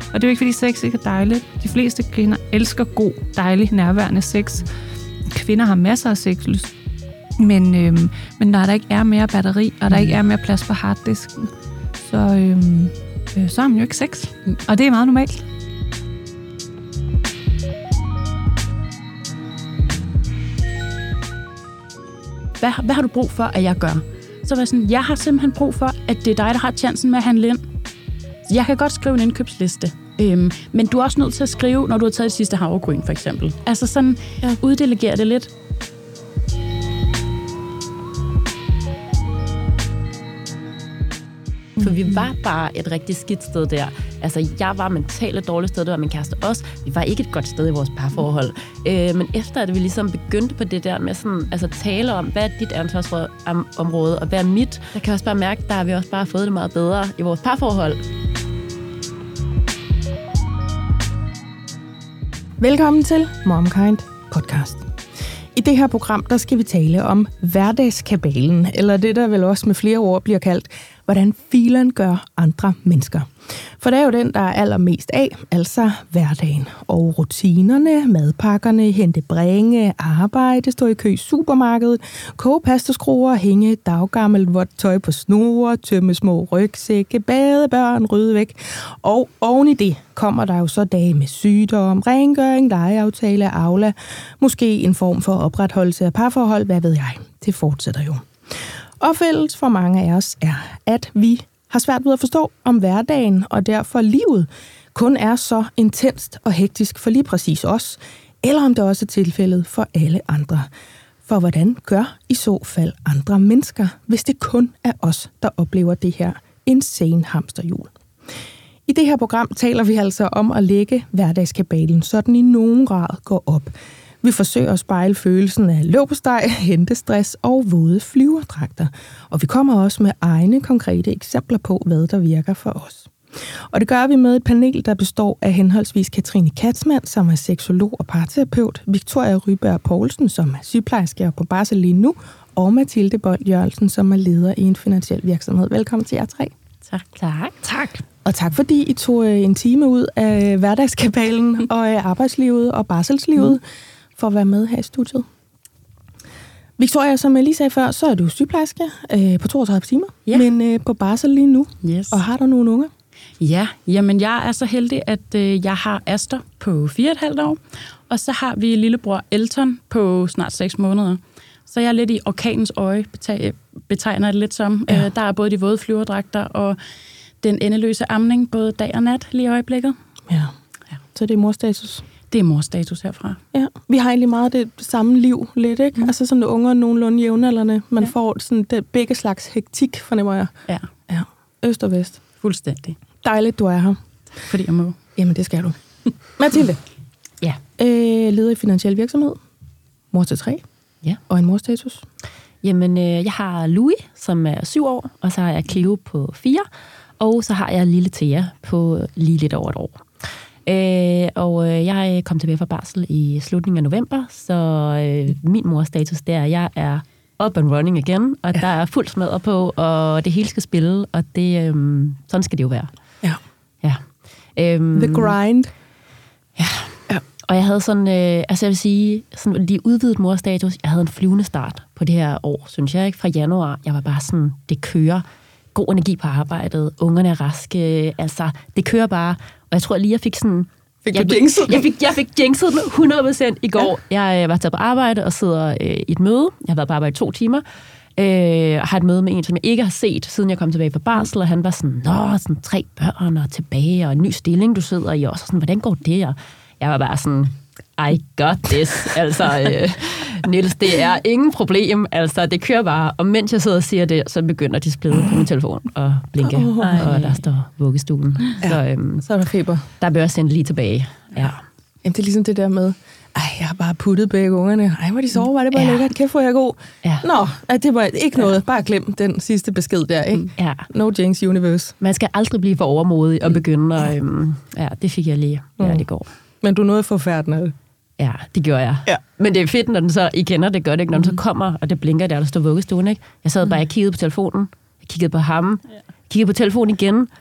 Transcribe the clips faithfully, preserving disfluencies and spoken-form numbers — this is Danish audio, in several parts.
Og det er jo ikke, fordi sex ikke er dejligt. De fleste kvinder elsker god, dejlig, nærværende sex. Kvinder har masser af sexlyst. Men, øhm, men når der ikke er mere batteri, og der ikke er mere plads på harddisken, så, øhm, øh, så har man jo ikke sex. Og det er meget normalt. Hvad, hvad har du brug for, at jeg gør? Så var jeg sådan, jeg har simpelthen brug for, at det er dig, der har chancen med at handle ind. Jeg kan godt skrive en indkøbsliste, øhm, men du er også nødt til at skrive, når du har taget det sidste havregryn, for eksempel. Altså sådan, ja. Uddelegere det lidt. For vi var bare et rigtig skidt sted der. Altså, jeg var mentalt et dårligt sted, det var min kæreste også. Vi var ikke et godt sted i vores parforhold. Øh, men efter at vi ligesom begyndte på det der med sådan, altså tale om, hvad er dit ansvarsområde, og hvad er mit, der kan jeg også bare mærke, der har vi også bare fået det meget bedre i vores parforhold. Velkommen til MomKind podcast. I det her program, der skal vi tale om hverdagskabalen, eller det, der vel også med flere ord bliver kaldt, hvordan filen gør andre mennesker. For det er jo den, der er allermest af, altså hverdagen. Og rutinerne, madpakkerne, hente bringe, arbejde, stå i kø i supermarkedet, koge pastaskruer, hænge daggammelt vådt tøj på snore, tømme små rygsække, bade børn, rydde væk. Og oven i det kommer der jo så dage med sygdom, rengøring, legeaftale, Aula, måske en form for opretholdelse af parforhold, hvad ved jeg. Det fortsætter jo. Og fælles for mange af os er, at vi har svært ved at forstå, om hverdagen og derfor livet kun er så intenst og hektisk for lige præcis os, eller om det også er tilfældet for alle andre. For hvordan gør i så fald andre mennesker, hvis det kun er os, der oplever det her insane hamsterhjul? I det her program taler vi altså om at lægge hverdagskabalen, så den i nogen grad går op. Vi forsøger at spejle følelsen af løbesteg, hentestress og våde flyverdragter. Og vi kommer også med egne konkrete eksempler på, hvad der virker for os. Og det gør vi med et panel, der består af henholdsvis Katrine Katzmann, som er seksolog og parterapeut, Victoria Ryberg Poulsen, som er sygeplejerske og på barsel lige nu, og Mathilde Bold Jørgensen, som er leder i en finansiel virksomhed. Velkommen til jer tre. Tak. Tak. Tak. Og tak fordi I tog en time ud af hverdagskabalen og af arbejdslivet og barselslivet. Mm. for at være med her i studiet. Victoria, som jeg lige sagde før, så er du sygeplejerske øh, på toogtredive timer, ja. men øh, på barsel lige nu. Yes. Og har du nogle unger? Ja, jamen jeg er så heldig, at øh, jeg har Aster på fire og et halvt år, og så har vi lillebror Elton på snart seks måneder. Så jeg er lidt i orkanens øje, betegner det lidt som. Ja. Øh, der er både de våde flyverdragter og den endeløse amning, både dag og nat lige i øjeblikket. Ja, ja. Så det er morstatus? Det er morstatus herfra. Ja, vi har egentlig meget det samme liv lidt, ikke? Mm. Altså sådan unger nogenlunde jævnaldrende. Man ja. får sådan det, begge slags hektik, fornemmer jeg. Ja. Ja, øst og vest. Fuldstændig. Dejligt, du er her. Fordi jeg må. Jamen, det skal du. Mathilde. Ja. Øh, leder i finansiel virksomhed. Mor til tre. Ja. Og en morstatus. Jamen, øh, jeg har Louis, som er syv år, og så har jeg Cleo på fire, og så har jeg lille Thea på lige lidt over et år. Øh, og øh, jeg kom tilbage fra barsel i slutningen af november, så øh, min mors status der, jeg er up and running igen, og ja. der er fuld smadret på, og det hele skal spille, og det, øh, sådan skal det jo være. Ja. Ja. Øhm, The grind. Ja. ja. Og jeg havde sådan, øh, altså jeg vil sige, sådan lige udvidet morstatus, jeg havde en flyvende start på det her år, synes jeg, ikke? Fra januar, jeg var bare sådan, det kører, god energi på arbejdet, ungerne er raske, altså, det kører bare. Og jeg tror lige, jeg fik sådan... Fik jeg, du jinxet jeg fik, jeg fik jinxet den hundrede procent i går. Ja. Jeg var taget på arbejde og sidder øh, i et møde. Jeg har været på arbejde i to timer. Øh, og har et møde med en, som jeg ikke har set, siden jeg kom tilbage fra barsel. Og han var sådan, nå, sådan tre børn og tilbage, og en ny stilling, du sidder i også. Og sådan, hvordan går det? Og jeg var bare sådan, I got this. Altså, øh, Niels, det er ingen problem. Altså, det kører bare. Og mens jeg sidder og siger det, så begynder displayet på min telefon at blinke. Oh, og der står vuggestuen. Ja, så, øhm, så er der feber. Der bliver jeg sendt lige tilbage. Ja. Jamen, det er ligesom det der med, ej, jeg har bare puttet begge ungerne. Ej, hvor de sover, var det bare ja. lækkert. Kæft, hvor jeg er god. Ja. Nå, det var ikke noget. Ja. Bare glem den sidste besked der, ikke? Ja. No jinx universe. Man skal aldrig blive for overmodig og begynde at... Øhm, ja, det fik jeg lige. Ja, det går. Men du nåede forfærden af det. Ja, det gjorde jeg. Ja. Men det er fedt, når den så... I kender det godt, ikke? Når den så kommer, og det blinker der, der står vuggestuen, ikke? Jeg sad bare og kiggede på telefonen. Jeg kiggede på ham. Ja. Kiggede på telefonen igen.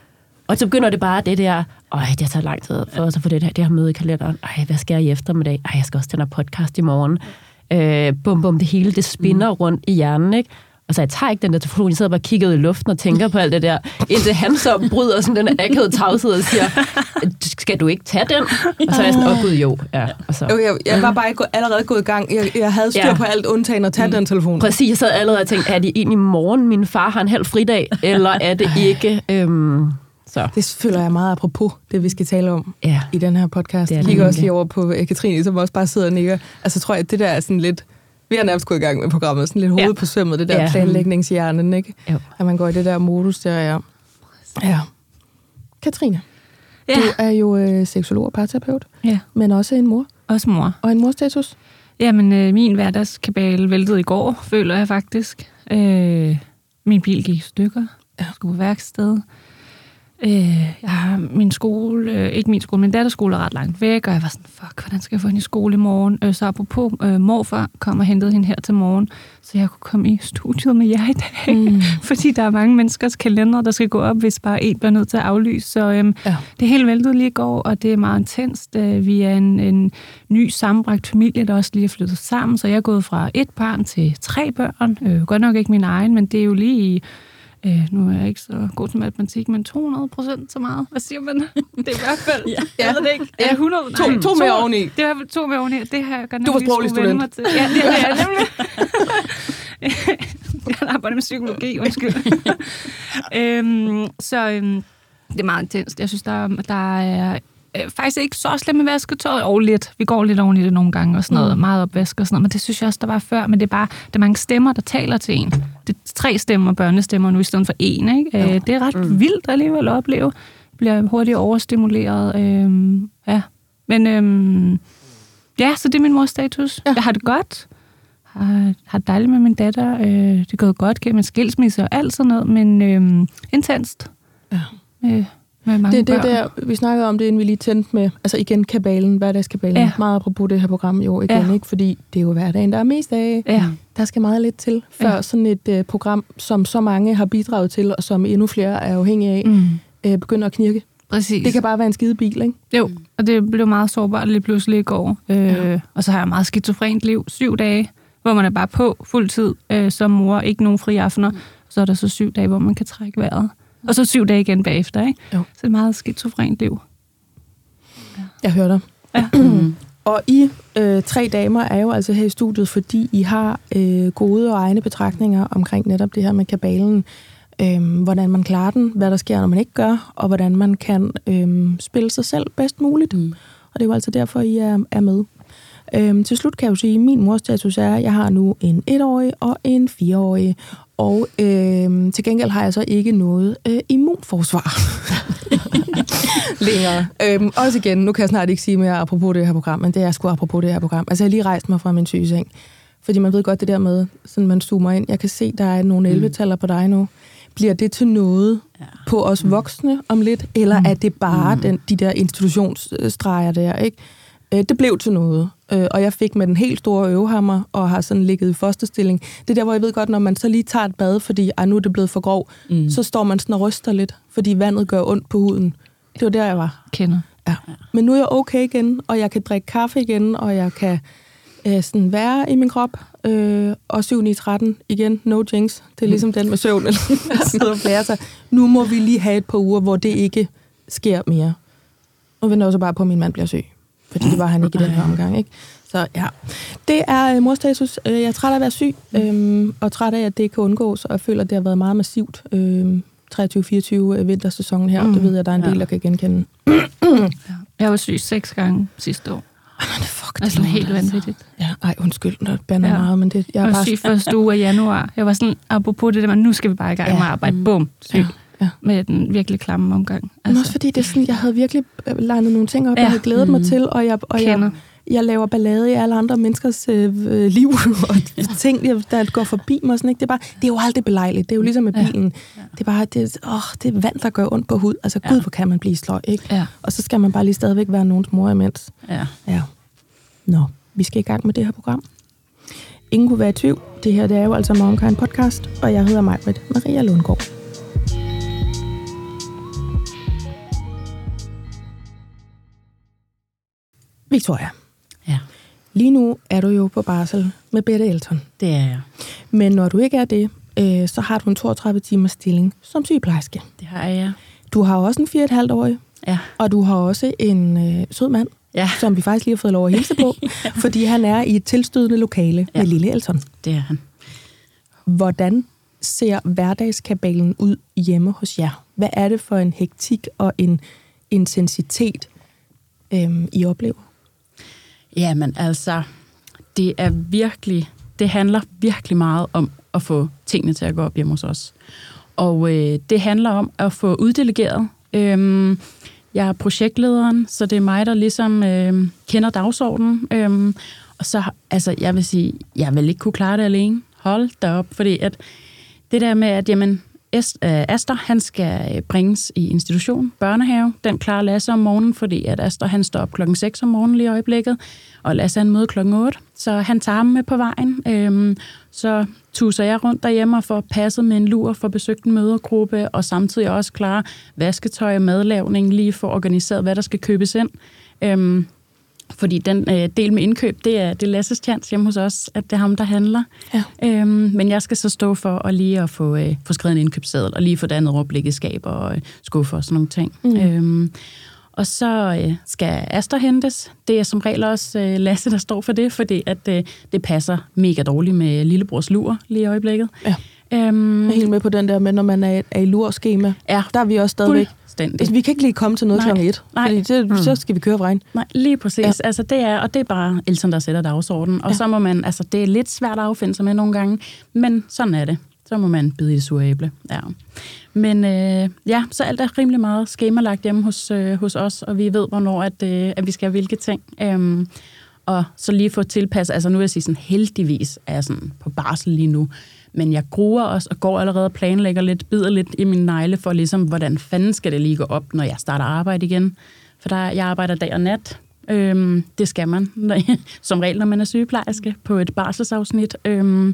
Og så begynder det bare det der, øj, det har taget lang tid for os at få det her, det her møde i kalenderen. Ej, hvad skal jeg i eftermiddag? Ej, jeg skal også til en podcast i morgen. Øh, bum, bum, det hele, det spinner mm. rundt i hjernen, ikke? Og så jeg tager ikke den der telefon, jeg sidder bare og kigger ud i luften og tænker på alt det der, indtil han så bryder sådan den akavede tavshed og siger, skal du ikke tage den? Og så er jeg sådan, åh oh, gud, jo. Ja, og så. Okay, jeg var bare ikke allerede gået i gang. Jeg, jeg havde styr ja. på alt undtagen at tage mm. den telefon. Præcis, jeg sad allerede og tænkte, er det egentlig morgen, min far har en halv fridag, eller er det ikke... Øhm, så. Det føler jeg meget apropos, det vi skal tale om ja. i den her podcast. Jeg kigger også lige over på Katrine, som også bare sidder og nikker. Altså tror jeg, at det der er sådan lidt... Vi har nærmest gået i gang med programmet, sådan lidt hoved ja. på svømmet, det der ja. planlægningshjernen, ikke? Jo. At man går i det der modus der, ja. Ja. Katrine, ja. du er jo øh, seksolog og parterapeut, ja. men også en mor. Også mor. Og en morstatus? Jamen, øh, min hverdagskabale væltede i går, føler jeg faktisk. Øh, min bil gik i stykker. Jeg skulle på værksted. Øh, jeg har min skole, øh, ikke min skole, min datters skole er ret langt væk, og jeg var sådan, fuck, hvordan skal jeg få hende i skole i morgen? Øh, så apropos, øh, morfar kom og hentede hende her til morgen, så jeg kunne komme i studiet med jer i dag, mm. fordi der er mange menneskers kalender, der skal gå op, hvis bare en bliver nødt til at aflyse. Så øh, ja. det er helt væltet lige i går, og det er meget intenst. Øh, vi er en, en ny sammenbragt familie, der også lige er flyttet sammen, så jeg er gået fra et barn til tre børn. Øh, godt nok ikke min egen, men det er jo lige i Øh, nu er jeg ikke så god til matematik, men to hundrede procent så meget. Hvad siger man? Det er i hvert fald. Ja. Jeg ved det ikke. Er det hundrede? To, Nej, to, to mere oveni. Det er i hvert fald to mere oveni. Det har jeg godt nok lige skulle vende mig til. Ja, det er jeg nemlig. Jeg har arbejdet med psykologi, undskyld. øhm, så øhm, det er meget intenst. Jeg synes, der, der er øh, faktisk ikke så slemt med vasketøjet. Og lidt. Vi går lidt oven i det nogle gange og sådan noget. Mm. Meget opvask og sådan noget. Men det synes jeg også, der var før. Men det er bare, der er mange stemmer, der taler til en. Det er tre stemmer, børnestemmer nu i stedet for en, ikke? Ja. Øh, det er ret mm. vildt alligevel at opleve. Bliver hurtigt overstimuleret. Øh, ja. Men øh, ja, så det er min mors status. Ja. Jeg har det godt. Har, har det dejligt med min datter. Øh, det er gået godt gennem en skilsmisse og alt sådan noget, men øh, intenst. Ja. Med, med mange det er det der, vi snakkede om det, inden vi lige tændte med, altså igen kabalen, hverdagskabalen. Ja. Meget apropos det her program jo igen, ja. ikke? Fordi det er jo hverdagen, der er mest af. Ja. Der skal meget lidt til, før ja. sådan et uh, program, som så mange har bidraget til, og som endnu flere er afhængige af, mm. uh, begynder at knirke. Præcis. Det kan bare være en skide bil, ikke? Jo, og det blev meget sårbart lige pludselig i går. Øh, ja. Og så har jeg meget skizofrent liv. Syv dage, hvor man er bare på fuld tid øh, som mor. Ikke nogen fri aftener. Så er der så syv dage, hvor man kan trække vejret. Og så syv dage igen bagefter, ikke? Jo. Så det er meget skizofrent liv. Ja. Jeg hører dig. Ja. Og I øh, tre damer er jo altså her i studiet, fordi I har øh, gode og egne betragtninger omkring netop det her med kabalen. Øhm, hvordan man klarer den, hvad der sker, når man ikke gør, og hvordan man kan øhm, spille sig selv bedst muligt. Mm. Og det er jo altså derfor, I er, er med. Øhm, til slut kan jeg jo sige, at min mors status er, at jeg har nu en etårig og en fireårig, og øhm, til gengæld har jeg så ikke noget øh, immunforsvar længere. Øhm, også igen, nu kan jeg snart ikke sige mere apropos det her program, men det er sgu apropos det her program. Altså, jeg har lige rejst mig fra min sygeseng, fordi man ved godt det der med, sådan man zoomer ind. Jeg kan se, der er nogle elleve-taller på dig nu. Bliver det til noget ja. på os voksne om lidt, eller mm. er det bare mm. den, de der institutionsstreger der, ikke? Det blev til noget, og jeg fik med den helt store øvehammer, og har sådan ligget i fosterstilling. Det er der, hvor jeg ved godt, når man så lige tager et bad, fordi nu er det blevet for grov, mm. så står man sådan og ryster lidt, fordi vandet gør ondt på huden. Det var der, jeg var. Kender. Ja. Men nu er jeg okay igen, og jeg kan drikke kaffe igen, og jeg kan øh, sådan være i min krop, øh, og syv ni tretten igen, no jinx. Det er ligesom den med søvn, eller sidder og blærer sig. Nu må vi lige have et par uger, hvor det ikke sker mere. Nu venter jeg så bare på, at min mand bliver syg. Fordi det var han ikke i den her omgang, ikke? Så ja, det er uh, morstatus. Jeg er træt af at være syg, øhm, og træt af, at det kan undgås, og jeg føler, at det har været meget massivt. Øhm, treogtyve fireogtyve vintersæsonen her, mm. det ved jeg, der er en del, der kan genkende. Ja. Jeg var syg seks gange sidste år. Ej, men det fuck, det er sådan helt vanvittigt. Ja, ej, undskyld, når det bander ja. meget, men det... Jeg, jeg var bare syg første uge af januar. Jeg var sådan, apropos det der, nu skal vi bare i gang med at arbejde. Mm. Bum, syg. Ja. Ja. Med den virkelig klamme omgang. Altså, men også fordi det er sådan, jeg havde virkelig legnet nogle ting op, ja. jeg havde glædet mm. mig til, og jeg, og jeg, jeg laver ballade i alle andre menneskers øh, liv, og ting, der går forbi mig. Sådan, ikke? Det, er bare, det er jo aldrig belejligt. Det er jo ligesom med bilen. Ja. Ja. Det er bare det, åh, det er vand, der gør ondt på hud. Altså, ja. Gud, hvor kan man blive sløj, ikke? Ja. Og så skal man bare lige stadigvæk være nogens mor imens. Ja. Ja. Nå, vi skal i gang med det her program. Ingen kunne være i tvivl. Det her, det er jo altså MomKind podcast, og jeg hedder Maj-Britt Maria Lundgaard. Victoria, Ja, lige nu er du jo på barsel med Bette Elton. det er jeg. Men når du ikke er det, øh, så har du en toogtredive timers stilling som sygeplejerske. Det har jeg. Du har også en fire og et halvt årig, Ja. og du har også en øh, sød mand, Ja, som vi faktisk lige har fået lov at hilse på, fordi han er i et tilstødende lokale Ja. med lille Elton. det er han. Hvordan ser hverdagskabalen ud hjemme hos jer? Hvad er det for en hektik og en intensitet, øhm, I oplever? Jamen altså, det er virkelig, det handler virkelig meget om at få tingene til at gå op hjemme hos os. Og øh, det handler om at få uddelegeret. Øhm, jeg er projektlederen, så det er mig, der ligesom øh, kender dagsordenen. Øhm, og så, altså, jeg vil sige, jeg vil ikke kunne klare det alene. Hold da op, fordi at det der med, at jamen, Aster, han skal bringes i institution, børnehave. Den klarer Lasse om morgenen, fordi at Aster, han står op klokken seks om morgenen lige i øjeblikket, og Lasse, han møder klokken otte, så han tager ham med på vejen. Øhm, så tuser jeg rundt derhjemme og får passet med en lur, får besøgt en mødergruppe, og samtidig også klare vasketøj og madlavning, lige for organiseret, hvad der skal købes ind. Øhm, Fordi den øh, del med indkøb, det er, det er Lasses chance hjemme hos os, at det er ham, der handler. Ja. Øhm, men jeg skal så stå for at lige at få, øh, få skrevet en indkøbsseddel, og lige få dannet overblik i skab og øh, skuffer og sådan nogle ting. Mm. Øhm, og så øh, skal Aster hentes. Det er som regel også øh, Lasse, der står for det, fordi at, øh, det passer mega dårligt med lillebrors lur lige i øjeblikket. Ja. Øhm, Jeg er helt med på den der med, når man er, er i lurskema. Ja. Der er vi også stadigvæk. Fuldstændig. Altså, vi kan ikke lige komme til noget Nej. klokken et, Nej. fordi det, Mm. så skal vi køre vejen. Nej, lige præcis. Ja. Altså, det er, og det er bare Elton, der sætter dagsordenen. Og Ja. så må man, altså det er lidt svært at affinde sig med nogle gange, men sådan er det. Så må man bide i det sure æble. Ja. Men øh, ja, så alt er rimelig meget skemalagt hjemme hos, øh, hos os, og vi ved, hvornår at, øh, at vi skal have hvilke ting. Øhm, og så lige få tilpasset, altså nu vil jeg sige sådan, heldigvis er jeg sådan på barsel lige nu, men jeg gruer også og går allerede og planlægger lidt, bider lidt i min negle for ligesom, hvordan fanden skal det lige gå op, når jeg starter arbejde igen. For der, jeg arbejder dag og nat. Øhm, det skal man, som regel, når man er sygeplejerske på et barselsafsnit. Øhm,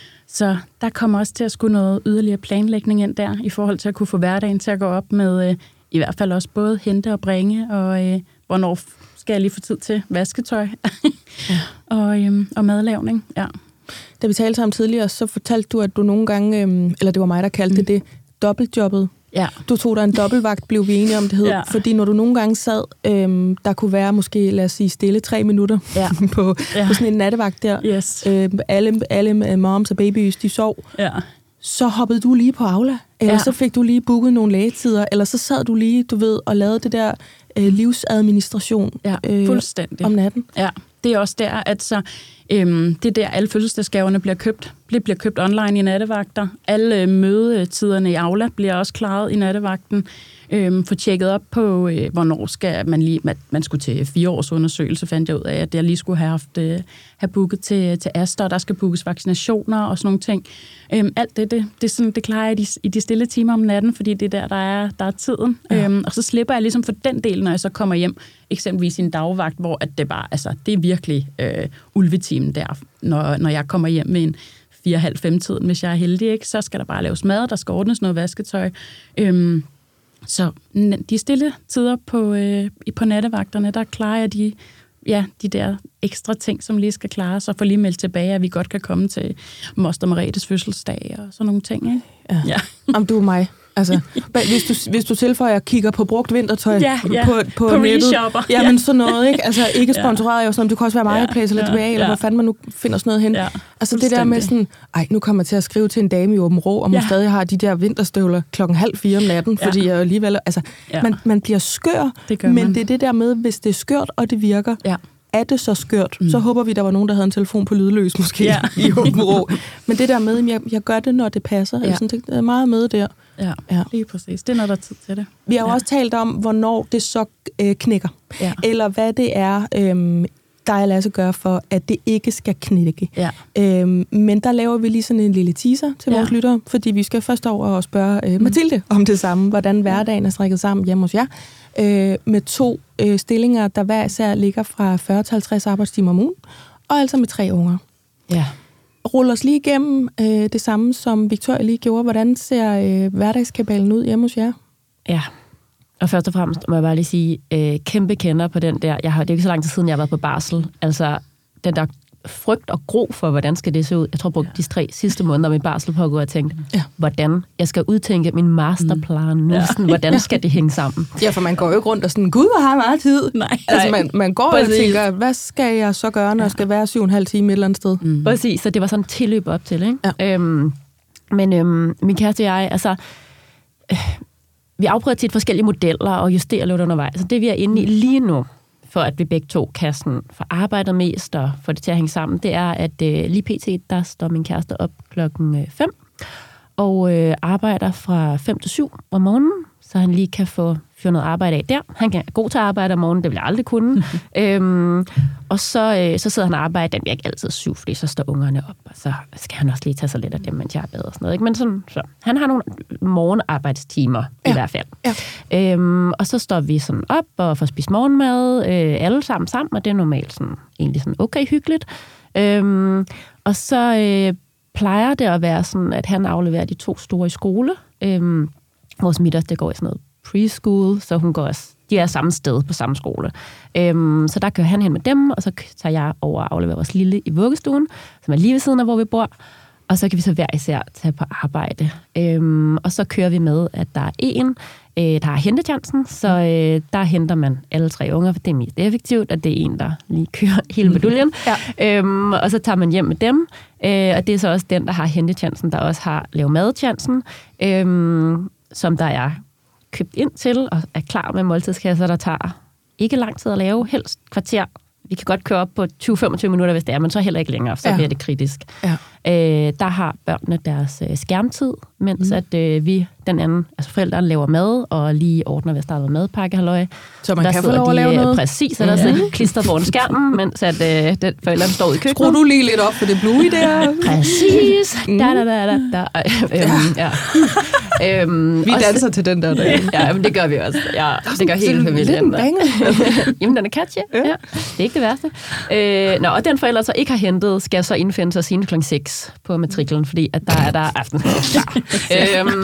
så der kommer også til at skulle noget yderligere planlægning ind der, i forhold til at kunne få hverdagen til at gå op med, øh, i hvert fald også både hente og bringe, og øh, hvornår skal jeg lige få tid til vasketøj Ja. og, øhm, og madlavning. Ja. Da vi talte sammen tidligere, så fortalte du, at du nogle gange, øhm, eller det var mig, der kaldte mm. det det, dobbeltjobbet. Ja. Du tog dig en dobbeltvagt, blev vi enige om det hed. Ja. Fordi når du nogle gange sad, øhm, der kunne være måske, lad os sige, stille tre minutter Ja. på, Ja. på sådan en nattevagt der. Yes. Øhm, alle, alle moms og babys, de sov. Ja. Så hoppede du lige på Aula, eller Ja. så fik du lige booket nogle lægetider, eller så sad du lige, du ved, og lavede det der øh, livsadministration Ja, øh, fuldstændig. om natten. Ja, det er også der, at så, øhm, det er der, alle fødselsdagsgaverne bliver købt. Det bliver købt online i nattevagter. Alle øh, mødetiderne i Aula bliver også klaret i nattevagten. Øhm, få tjekket op på, øh, hvornår skal man lige... Man, man skulle til fire års undersøgelse, fandt jeg ud af, at jeg lige skulle have haft øh, have booket til, til Aster, og der skal bookes vaccinationer og sådan nogle ting. Øhm, alt det, det, det, sådan, det klarer jeg i de, i de stille timer om natten, fordi det er der, der er, der er tiden. Ja. Øhm, og så slipper jeg ligesom for den del, når jeg så kommer hjem, eksempelvis i en dagvagt, hvor at det bare, altså, det er virkelig øh, ulvetimen der, når, når jeg kommer hjem med en fire og halv fem tiden, hvis jeg er heldig, ikke? Så skal der bare laves mad, der skal ordnes noget vasketøj. Øhm, så de stille tider på, øh, på nattevagterne, der klarer jeg de, ja, de der ekstra ting, som lige skal klares, og få lige meldt tilbage, at vi godt kan komme til Moster Maretes fødselsdag og sådan nogle ting. Ikke? Ja. Ja. Om du er mig. Altså, hvis du, hvis du tilføjer og kigger på brugt vintertøj Ja, ja. på, på, På nettet, reshopper. jamen Ja. sådan noget, ikke? Altså ikke sponsoreret, jo sådan, du kan også være Marketplace eller Ja, tilbage, eller ja. hvor fanden man nu finder sådan noget hen. Ja, Altså det der med fuldstændig. sådan, ej, nu kommer jeg til at skrive til en dame i Åben Rå, og hun Ja. stadig har de der vinterstøvler klokken halv fire om natten, Ja. fordi jeg alligevel, altså, Ja. man, man bliver skør, Det gør men man. det er det der med, hvis det er skørt, og det virker, Ja. er det så skørt, mm. så håber vi, der var nogen, der havde en telefon på lydløs måske Ja. i Åben Rå. Men det der med, at jeg, jeg gør det, når det passer, ja. Ja. sådan, det er meget med der. Ja, Ja. lige præcis. Det er, når der er tid til det. Vi har jo Ja. også talt om, hvornår det så øh, knækker. Ja. Eller hvad det er, øhm, dig og Lasse gør for, at det ikke skal knække. Ja. Øhm, men der laver vi lige sådan en lille teaser til Ja. vores lyttere, fordi vi skal først over og spørge øh, Mathilde om det samme, hvordan hverdagen er strikket sammen hjemme hos jer, øh, med to øh, stillinger, der hver især ligger fra fyrre til halvtreds arbejdstimer om ugen, og altså med tre unger. Ja. Ruller os lige igennem øh, det samme, som Victoria lige gjorde. Hvordan ser øh, hverdagskabalen ud hjemme hos jer? Ja. Og først og fremmest må jeg bare lige sige, øh, kæmpe kender på den der. Jeg har, det er ikke så lang tid siden, jeg har været på barsel. Altså, den der frygt og gro for, hvordan skal det se ud. Jeg tror, jeg brugte de tre sidste måneder med barsel på at gå og tænke, ja. hvordan jeg skal udtænke min masterplan nu. Ja. Sådan, hvordan skal det hænge sammen? Ja, for man går jo ikke rundt og sådan, gud, hvor har jeg meget tid. Nej. Altså, man, man går og tænker, hvad skal jeg så gøre, når ja. jeg skal være syv og en halv time et eller andet sted? Mm. Præcis, så det var sådan et tilløb op til, ikke? Ja. Øhm, men øhm, min kæreste og jeg, altså... Øh, vi afprøver tit forskellige modeller og justerer lidt undervejs. Så det, vi er inde i lige nu, for at vi begge to kan sådan, få arbejdet mest og få det til at hænge sammen, det er, at øh, lige pt. Der står min kæreste op klokken fem og øh, arbejder fra fem til syv om morgenen, så han lige kan få fyre noget arbejde af der. Han er god til at arbejde om morgenen, det vil jeg aldrig kunne. øhm, og så, øh, så sidder han og arbejder, den bliver ikke altid syv, fordi så står ungerne op, og så skal han også lige tage sig lidt af dem, mens jeg er bedre og sådan noget. Ikke? Men sådan, så. Han har nogle morgenarbejdstimer ja. i hvert fald. Ja. Øhm, og så står vi sådan op og får spist morgenmad, øh, alle sammen sammen, og det er normalt sådan, egentlig sådan okay hyggeligt. Øhm, og så øh, plejer det at være sådan, at han afleverer de to store i skole. Øhm, vores middag, det går i sådan noget preschool, så hun går også, de er samme sted på samme skole. Øhm, så der kører han hen med dem, og så tager jeg over og afleverer vores lille i vuggestuen, som er lige ved siden af, hvor vi bor. Og så kan vi så hver især tage på arbejde. Øhm, og så kører vi med, at der er en, øh, der har hentetjansen, så øh, der henter man alle tre unger, for det er mest effektivt, og det er en, der lige kører hele meduljen. Ja. Øhm, og så tager man hjem med dem, øh, og det er så også den, der har hentetjansen, der også har lavet madtjansen, øh, som der er købt ind til og er klar med måltidskasser, der tager ikke lang tid at lave, helst kvarter. Vi kan godt køre op på tyve til femogtyve minutter, hvis det er, men så heller ikke længere, så ja. bliver det kritisk. Ja. Øh, der har børnene deres øh, skærmtid, mens mm. at øh, vi, den anden, altså forældrene laver mad, og lige ordner ved at starte med madpakke, halløj. Så man der kan få lov at lave noget? Præcis, og der sidder klister foran skærmen, mens at øh, den, forældrene står ude i køkkenet. Skru du lige lidt op for det blue i der. Præcis. Mm. Da, da, da, da, da. Øhm, ja. øhm, vi danser til den der dag. Ja, men det gør vi også. Ja, det gør hele familien. Jamen, den er catchy. Ja. Ja. Det er ikke det værste. Øh, nå, og den forælder så ikke har hentet, skal så indfinde sig sine klokken seks på matriklen, fordi at der er der aftensmad. øhm,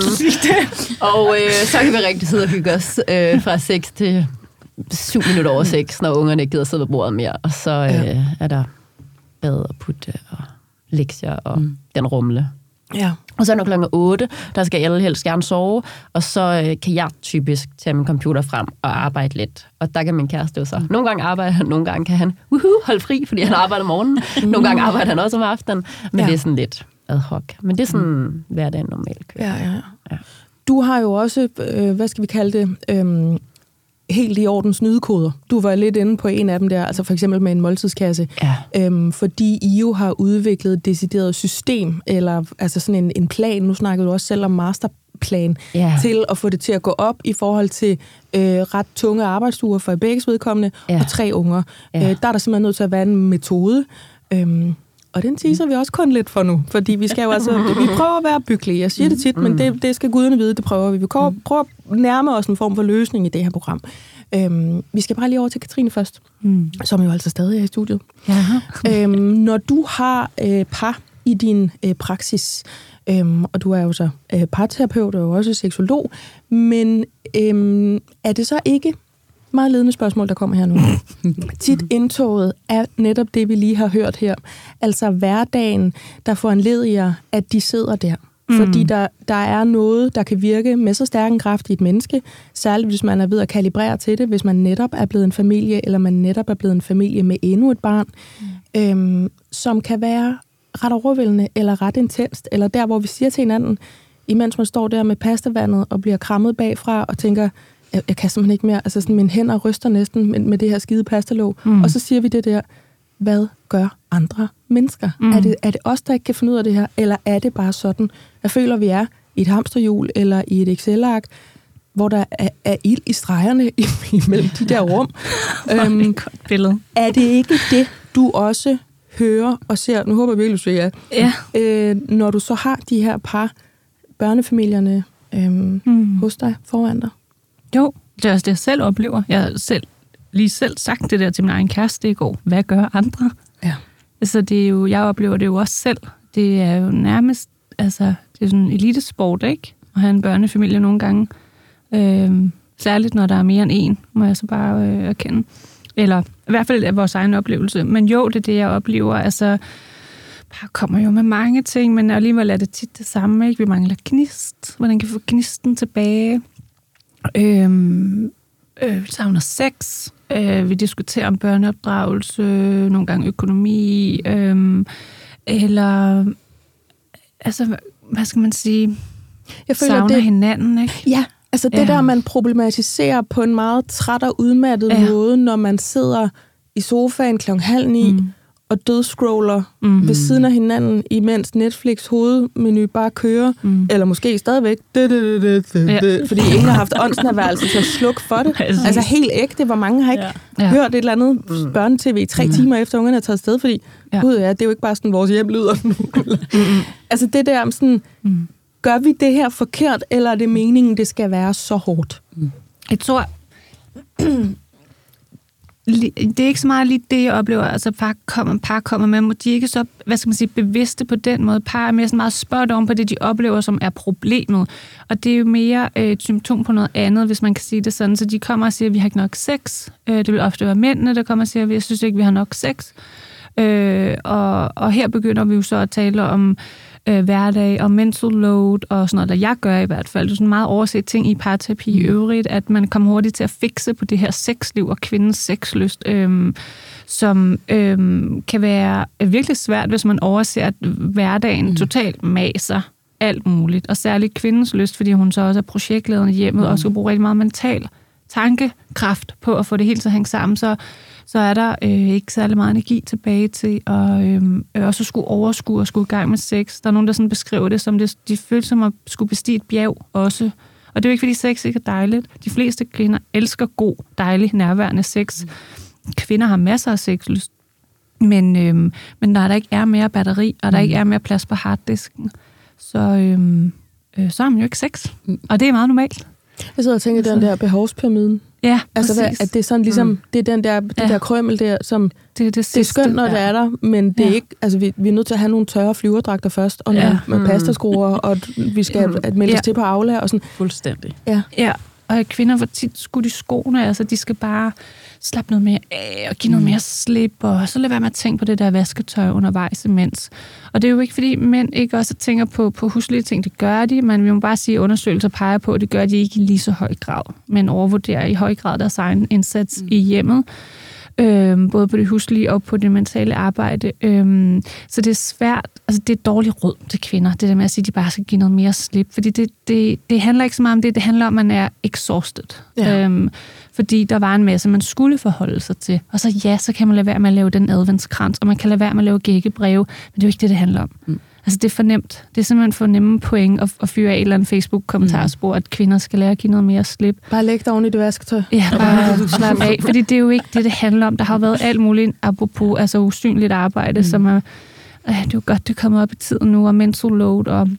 og øh, så kan vi rigtig sidde og hygge os øh, fra seks til syv minutter over seks, når ungerne ikke gider sidde ved bordet mere. Og så øh, ja. er der bad og putte og lektier og mm. den rumle. Ja. Og så når klokken otte, der skal alle helst gerne sove, og så øh, kan jeg typisk tage min computer frem og arbejde lidt. Og der kan min kæreste jo så. Mm. Nogle gange arbejder han, nogle gange kan han uhuh, holde fri, fordi han arbejder om morgenen. Nogle gange arbejder han også om aftenen, men ja. det er sådan lidt ad hoc. Men det er sådan mm. hverdagen normalt kører. Ja, ja, ja. Du har jo også, øh, hvad skal vi kalde det, øh, helt i orden snydekoder. Du var lidt inde på en af dem der, altså for eksempel med en måltidskasse, ja. øhm, fordi I jo har udviklet et decideret system, eller altså sådan en, en plan, nu snakkede du også selv om masterplan, ja. til at få det til at gå op i forhold til øh, ret tunge arbejdsuger for begges vedkommende, ja. og tre unger. Ja. Øh, der er der simpelthen nødt til at være en metode, øhm, og den teaser vi også kun lidt for nu, fordi vi skal jo altså, vi prøver at være byggelige. Jeg siger det tit, men det, det skal guderne vide, det prøver vi. Vi prøver, prøver at nærme os en form for løsning i det her program. Øhm, vi skal bare lige over til Katrine først, mm. som jo altså stadig er i studiet. øhm, når du har øh, par i din øh, praksis, øhm, og du er jo så øh, parterapeut og også seksolog, men øhm, er det så ikke meget ledende spørgsmål, der kommer her nu? Tit indtoget er netop det, vi lige har hørt her. Altså hverdagen, der foranlediger, at de sidder der. Mm. Fordi der, der er noget, der kan virke med så stærk en kraft i et menneske, særligt hvis man er ved at kalibrere til det, hvis man netop er blevet en familie, eller man netop er blevet en familie med endnu et barn, mm. øhm, som kan være ret overvældende, eller ret intenst, eller der, hvor vi siger til hinanden, imens man står der med pastavandet og bliver krammet bagfra og tænker, jeg, jeg kan simpelthen ikke mere, altså sådan, mine hænder ryster næsten med, med det her skide pastalåg, mm. og så siger vi det der, hvad gør andre mennesker? Mm. Er det, er det os, der ikke kan finde ud af det her, eller er det bare sådan, jeg føler, vi er i et hamsterhjul eller i et Excel-ark, hvor der er, er ild i stregerne imellem de der rum? øhm, det er godt billede. Er det ikke det, du også hører og ser, nu håber jeg virkelig, du siger ja, øh, når du så har de her par børnefamilierne øhm, mm. hos dig foran dig? Jo, det er også det, jeg selv oplever. Jeg har selv, lige selv sagt det der til min egen kæreste i går. Hvad gør andre? Ja. Altså, det er jo, jeg oplever det jo også selv. Det er jo nærmest, altså, det er sådan en elitesport, ikke? At have en børnefamilie nogle gange. Øhm, Særligt, når der er mere end en, må jeg så bare øh, erkende. Eller i hvert fald af vores egen oplevelse. Men jo, det er det, jeg oplever. Altså, par kommer jo med mange ting, men alligevel er det tit det samme. Ikke? Vi mangler gnist. Hvordan kan vi få gnisten tilbage? Øhm, øh, vi savner sex. Øh, vi diskuterer om børneopdragelse, nogle gange økonomi, øh, eller altså, hvad skal man sige, jeg føler, savner det, hinanden, ikke? Ja, altså det ja. der, man problematiserer på en meget træt og udmattet ja. måde, når man sidder i sofaen klokken halv ni, mm. og dødscroller mm. ved siden af hinanden, imens Netflix hovedmenu bare kører, mm. eller måske stadigvæk, det, det, det, det, ja. det, fordi ingen har haft åndsnærværelse til at slukke for det. Altså helt ægte, hvor mange har ikke ja. hørt et eller andet mm. børnetv i tre mm. timer efter ungerne er taget afsted, fordi ja. gud ja, det er jo ikke bare sådan, vores hjem lyder nu. mm. Altså det der sådan, mm. gør vi det her forkert, eller er det meningen, det skal være så hårdt? Mm. Jeg tror... Det er ikke så meget lige det, jeg oplever. Altså, par kommer, par kommer med, de er ikke så, hvad skal man sige, bevidste på den måde. Par er mere sådan meget spurgt om på det, de oplever, som er problemet. Og det er jo mere øh, et symptom på noget andet, hvis man kan sige det sådan. Så de kommer og siger, at vi har ikke nok sex. Øh, det vil ofte være mændene, der kommer og siger, at jeg synes ikke, vi har nok sex. Øh, og, og her begynder vi jo så at tale om øh, hverdag og mental load og sådan noget, der jeg gør i hvert fald. Det er sådan meget overset ting i parterapi i øvrigt, at man kommer hurtigt til at fikse på det her sexliv og kvindens sexlyst, øh, som øh, kan være virkelig svært, hvis man overser, at hverdagen mm. totalt maser alt muligt. Og særligt kvindens lyst, fordi hun så også er projektlederen i hjemmet mm. og skal bruge rigtig meget mental tankekraft på at få det hele til at hænge sammen, så så er der øh, ikke særlig meget energi tilbage til at øh, også skulle overskue og skulle i gang med sex. Der er nogen, der sådan beskriver det som, det, de føler som at skulle bestige et bjerg også. Og det er jo ikke, fordi sex ikke er dejligt. De fleste kvinder elsker god, dejlig, nærværende sex. Kvinder har masser af sexlyst, men, øh, men når der ikke er mere batteri, og der ikke er mere plads på harddisken, så, øh, øh, så har man jo ikke sex. Og det er meget normalt. Jeg sidder og tænker, altså, den der behovspyramiden. Ja, altså, hvad, at det er sådan ligesom, mm. det er den der, det ja. der krømmel der, som, det er, det det er skønt, når ja. det er der, men det er ja. ikke, altså vi, vi er nødt til at have nogle tørre flyverdragter først, og nogle ja. mm. pastaskruer, og vi skal mm. melde os ja. til på Aula, og sådan. Fuldstændig. Ja, ja. Og kvinder får tit skudt i skoene, altså de skal bare slappe noget mere af, og give noget mere slip, og så lad være med at tænke på det der vasketøj undervejs imens. Og det er jo ikke, fordi mænd ikke også tænker på, på huslige ting, det gør de, men vi må bare sige, at undersøgelser peger på, at det gør de ikke i lige så høj grad, men overvurderer i høj grad deres egen indsats mm. i hjemmet. Øhm, både på det huslige og på det mentale arbejde. Øhm, så det er svært, altså det er et dårligt råd til kvinder, det der med at sige, at de bare skal give noget mere slip, fordi det, det, det handler ikke så meget om det, det handler om, at man er exhausted. Ja. Øhm, fordi der var en masse, man skulle forholde sig til. Og så ja, så kan man lade være med at lave den adventskrans, og man kan lade være med at lave gækkebreve, men det er jo ikke det, det handler om. Mm. Altså, det er for nemt. Det er simpelthen for nemme point at, at fyre af et eller andet Facebook-kommentarspor, at kvinder skal lære at give noget mere slip. Bare læg dig oven i det vasketøj. Ja, bare slap af. Fordi det er jo ikke det, det handler om. Der har været alt muligt, apropos altså usynligt arbejde, mm. som er, øh, det er jo godt, det kommer op i tiden nu, og mental load, og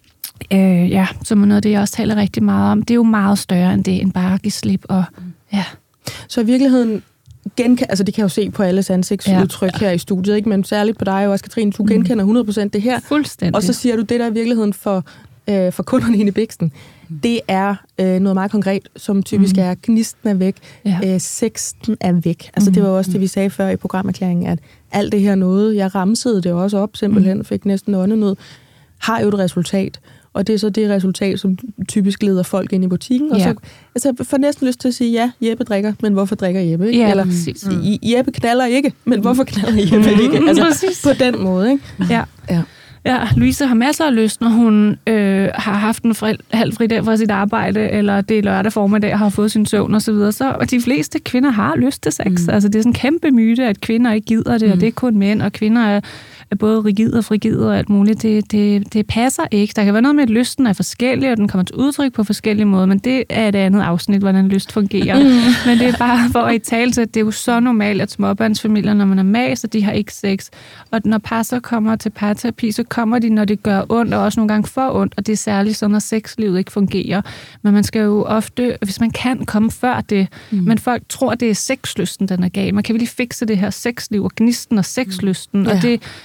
øh, ja, som er noget af det, jeg også taler rigtig meget om. Det er jo meget større end det, end bare at give slip. Og, ja. Så i virkeligheden, Genka- altså det kan jeg jo se på alles ansigtsudtryk ja. her i studiet, ikke? Men særligt på dig også, Katrine, du genkender hundrede procent det her. Fuldstændig. Og så siger du, det der i virkeligheden for, øh, for kunderne inde i Bixen, det er øh, noget meget konkret, som typisk mm. er, gnisten er væk, ja. øh, sexten er væk. Altså mm. det var også det, vi sagde før i programerklæringen, at alt det her noget, jeg ramsede det også op, simpelthen mm. fik næsten åndenød, har jo et resultat. Og det er så det resultat, som typisk leder folk ind i butikken. Og ja. så altså, får næsten lyst til at sige, ja, Jeppe drikker, men hvorfor drikker Jeppe ikke? Ja, eller mm. Jeppe knalder ikke, men hvorfor knalder Jeppe ikke? Altså på den måde, ikke? Ja. ja. Ja, Louise har masser af lyst, når hun øh, har haft en fri, halv fridag fra sit arbejde, eller det er lørdag formiddag, har fået sin søvn osv. Så, så og de fleste kvinder har lyst til sex. Mm. Altså det er sådan en kæmpe myte, at kvinder ikke gider det, mm. og det er kun mænd, og kvinder er er både rigide og frigide og alt muligt. Det, det, det passer ikke. Der kan være noget med, at lysten er forskellig, og den kommer til udtryk på forskellige måder, men det er et andet afsnit, hvordan lyst fungerer. Mm. Men det er bare for at i tale til, at det er jo så normalt, at småbørnsfamilier, når man er mas, og de har ikke sex. Og når par så kommer til parterapi, så kommer de, når det gør ondt, og også nogle gange for ondt, og det er særligt sådan, når sexlivet ikke fungerer. Men man skal jo ofte, hvis man kan, komme før det. Mm. Men folk tror, det er sexlysten, den er gal. Man kan virkelig fikse det her sexliv og gnisten og sexlysten, mm. og det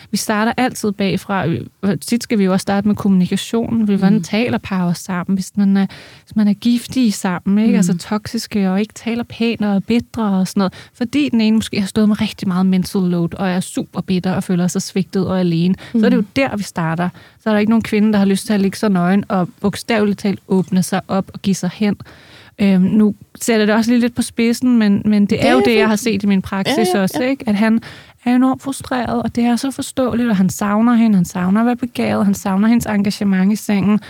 vi starter altid bagfra. Tit skal vi jo også starte med kommunikationen. Hvordan mm. taler par også sammen, hvis man er, hvis man er giftige sammen, ikke? Mm. Altså toksiske og ikke taler pænt og bitre og sådan noget. Fordi den ene måske har stået med rigtig meget mental load og er super bitter og føler sig svigtet og alene. Mm. Så er det jo der, vi starter. Så er der ikke nogen kvinde, der har lyst til at ligge så nøgen og bogstaveligt talt åbne sig op og give sig hen. Øhm, nu sætter det også lige lidt på spidsen, men, men det, det er jo det, fint. Jeg har set i min praksis ja, ja, også, ja. Ikke? At han er enormt frustreret, og det er så forståeligt, og han savner hende, han savner at være begavet, han savner hendes engagement i sengen,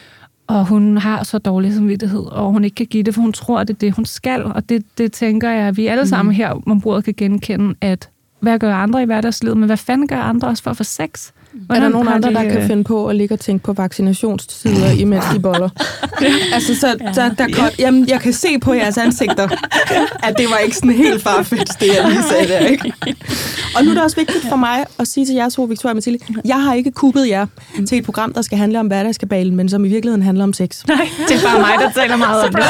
og hun har så dårlig samvittighed, og hun ikke kan give det, for hun tror, at det er det, hun skal, og det, det tænker jeg, at vi alle sammen mm. her om bordet kan genkende, at hvad gør andre i hverdagslivet, men hvad fanden gør andre også for at få sex? Hvordan er der nogen andre, det, der kan finde på at ligge og tænke på vaccinationstider, imens de boller? altså, så ja. der, der ja. Jamen, jeg kan se på jeres ansigter, at det var ikke sådan helt farfedt, det jeg lige sagde der, ikke? Og nu er det også vigtigt for mig at sige til jer to, Victoria og Mathilde, jeg har ikke kuppet jer til et program, der skal handle om hverdagskabalen, men som i virkeligheden handler om sex. Nej, det er bare mig, der taler meget om det.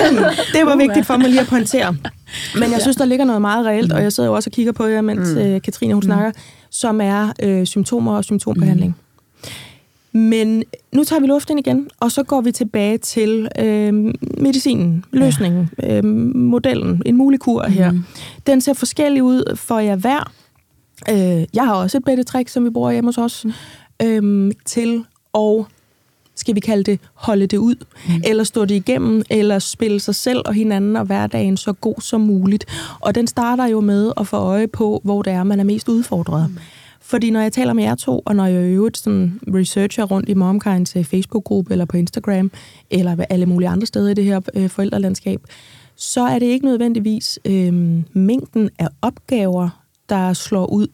Det var vigtigt for mig lige at pointere. Men jeg synes, der ligger noget meget reelt, og jeg sidder jo også og kigger på jer, mens mm. Katrine, hun mm. snakker, som er øh, symptomer og symptombehandling. Mm. Men nu tager vi luften igen, og så går vi tilbage til øh, medicinen, løsningen, ja. øh, modellen, en mulig kur her. Mm. Den ser forskellig ud for jer hver. Øh, jeg har også et bedetrik, som vi bruger hjemme hos os, mm. øh, til at, skal vi kalde det, holde det ud, mm. eller stå det igennem, eller spille sig selv og hinanden og hverdagen så god som muligt. Og den starter jo med at få øje på, hvor det er, man er mest udfordret. Mm. Fordi når jeg taler med jer to, og når jeg øvrigt sådan researcher rundt i MomKinds Facebook-gruppe, eller på Instagram, eller alle mulige andre steder i det her øh, forældrelandskab, så er det ikke nødvendigvis øh, mængden af opgaver, der slår ud.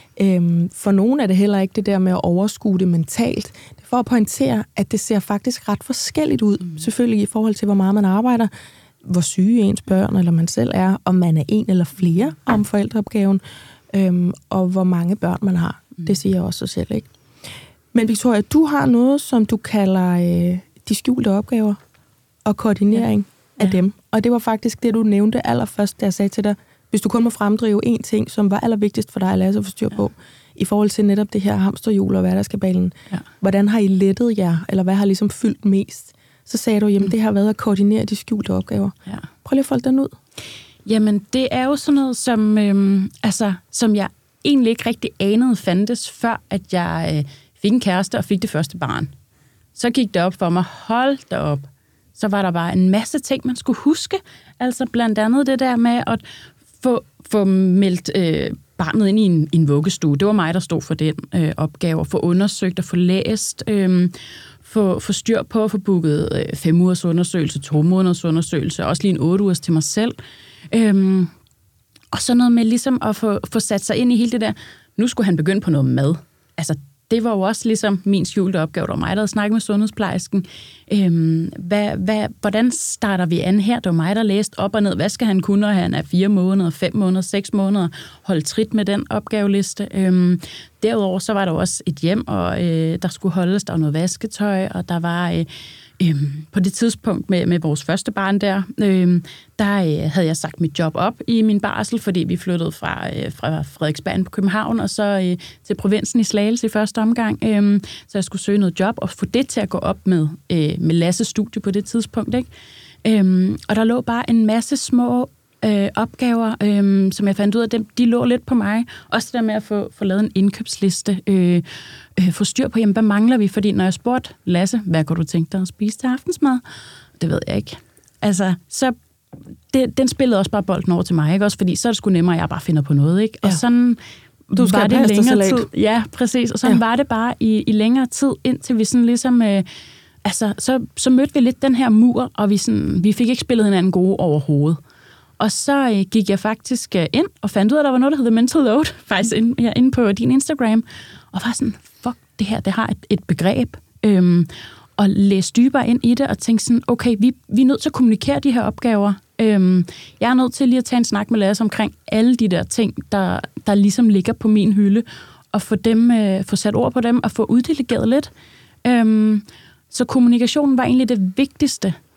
Øh, for nogen er det heller ikke det der med at overskue det mentalt. Det er for at pointere, at det ser faktisk ret forskelligt ud, mm. selvfølgelig i forhold til, hvor meget man arbejder, hvor syge ens børn eller man selv er, om man er en eller flere om forældreopgaven, Øhm, og hvor mange børn man har. Mm. Det siger jeg også sig selv, ikke? Men Victoria, du har noget, som du kalder øh, de skjulte opgaver og koordinering ja. af ja. dem. Og det var faktisk det, du nævnte allerførst, da jeg sagde til dig, hvis du kun må fremdrive én ting, som var allervigtigst for dig at lade sig forstyr på, ja. i forhold til netop det her hamsterhjul og hverdagskabalen. Ja. Hvordan har I lettet jer, eller hvad har ligesom fyldt mest? Så sagde du, jamen mm. det har været at koordinere de skjulte opgaver. Ja. Prøv lige at folde den ud. Jamen, det er jo sådan noget, som, øhm, altså, som jeg egentlig ikke rigtig anede fandtes, før at jeg øh, fik en kæreste og fik det første barn. Så gik det op for mig, hold da op. Så var der bare en masse ting, man skulle huske. Altså blandt andet det der med at få, få meldt øh, barnet ind i en, en vuggestue. Det var mig, der stod for den øh, opgave. At få undersøgt og få læst, øh, få, få styr på at få booket øh, fem ugers undersøgelse, to måneders undersøgelse, også lige en otte ugers til mig selv. Øhm, og så noget med ligesom at få, få sat sig ind i hele det der, nu skulle han begynde på noget mad. Altså, det var jo også ligesom min skjulte opgave, der var mig, der havde snakket med sundhedsplejersken. Øhm, hvad, hvad, hvordan starter vi an her? Det var mig, der læste op og ned. Hvad skal han kunne, når han er fire måneder, fem måneder, seks måneder? Hold trit med den opgaveliste. Øhm, derudover så var der også et hjem, og øh, der skulle holdes, der var noget vasketøj, og der var... Øh, Øhm, på det tidspunkt med, med vores første barn der, øhm, der øh, havde jeg sagt mit job op i min barsel, fordi vi flyttede fra, øh, fra Frederiksberg på København og så øh, til provinsen i Slagelse i første omgang. Øhm, så jeg skulle søge noget job og få det til at gå op med, øh, med Lasses studie på det tidspunkt. Ikke? Øhm, og der lå bare en masse små øh, opgaver, øh, som jeg fandt ud af, dem, de lå lidt på mig. Også det der med at få, få lavet en indkøbsliste, øh, øh, få styr på, jamen, hvad mangler vi? Fordi når jeg spurgte Lasse, hvad kunne du tænke dig at spise til aftensmad? Det ved jeg ikke. Altså, så det, den spillede også bare bolden over til mig, ikke? Også fordi så er det sgu nemmere, at jeg bare finder på noget, ikke? Ja. Og sådan du skal var det længere tid. Ja, præcis. Og sådan ja. var det bare i, i længere tid, indtil vi sådan ligesom... Øh, altså, så, så mødte vi lidt den her mur, og vi, sådan, vi fik ikke spillet hinanden gode overhovedet. Og så øh, gik jeg faktisk øh, ind og fandt ud af, at der var noget, der hedder mental load, faktisk inde, ja, inde på din Instagram. Og var sådan, fuck, det her, det har et, et begreb. Øhm, og læste dybere ind i det, og tænkte sådan, okay, vi, vi er nødt til at kommunikere de her opgaver. Øhm, jeg er nødt til lige at tage en snak med Lasse omkring alle de der ting, der, der ligesom ligger på min hylde, og få, dem, øh, få sat ord på dem, og få uddelegeret lidt. Øhm, så kommunikationen var egentlig det vigtigste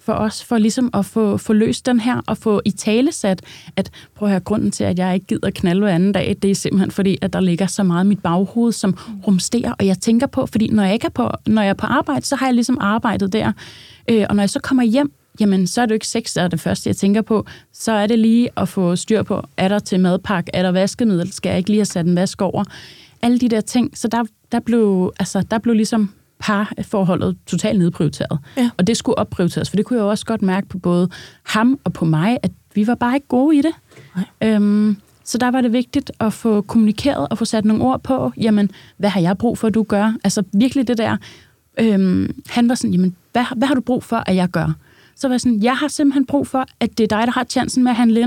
for os, for ligesom at få, få løst den her, og få i tale sat, at prøv at høre, grunden til, at jeg ikke gider knalde hver anden dag, det er simpelthen fordi, at der ligger så meget i mit baghoved, som rumsterer, og jeg tænker på, fordi når jeg ikke er på, når jeg er på arbejde, så har jeg ligesom arbejdet der, øh, og når jeg så kommer hjem, jamen, så er det jo ikke sex, der er det første, jeg tænker på. Så er det lige at få styr på, er der til madpakke, er der vaskemiddel, skal jeg ikke lige have sat en vask over? Alle de der ting. Så der, der, blev, altså, der blev ligesom parforholdet totalt nedprioriteret. Ja. Og det skulle opprioriteres, for det kunne jeg også godt mærke på både ham og på mig, at vi var bare ikke gode i det. Øhm, så der var det vigtigt at få kommunikeret og få sat nogle ord på, jamen, hvad har jeg brug for, at du gør? Altså virkelig det der. Øhm, han var sådan, jamen, hvad, hvad har du brug for, at jeg gør? Så var jeg sådan, jeg har simpelthen brug for, at det er dig, der har chancen med at handle ind.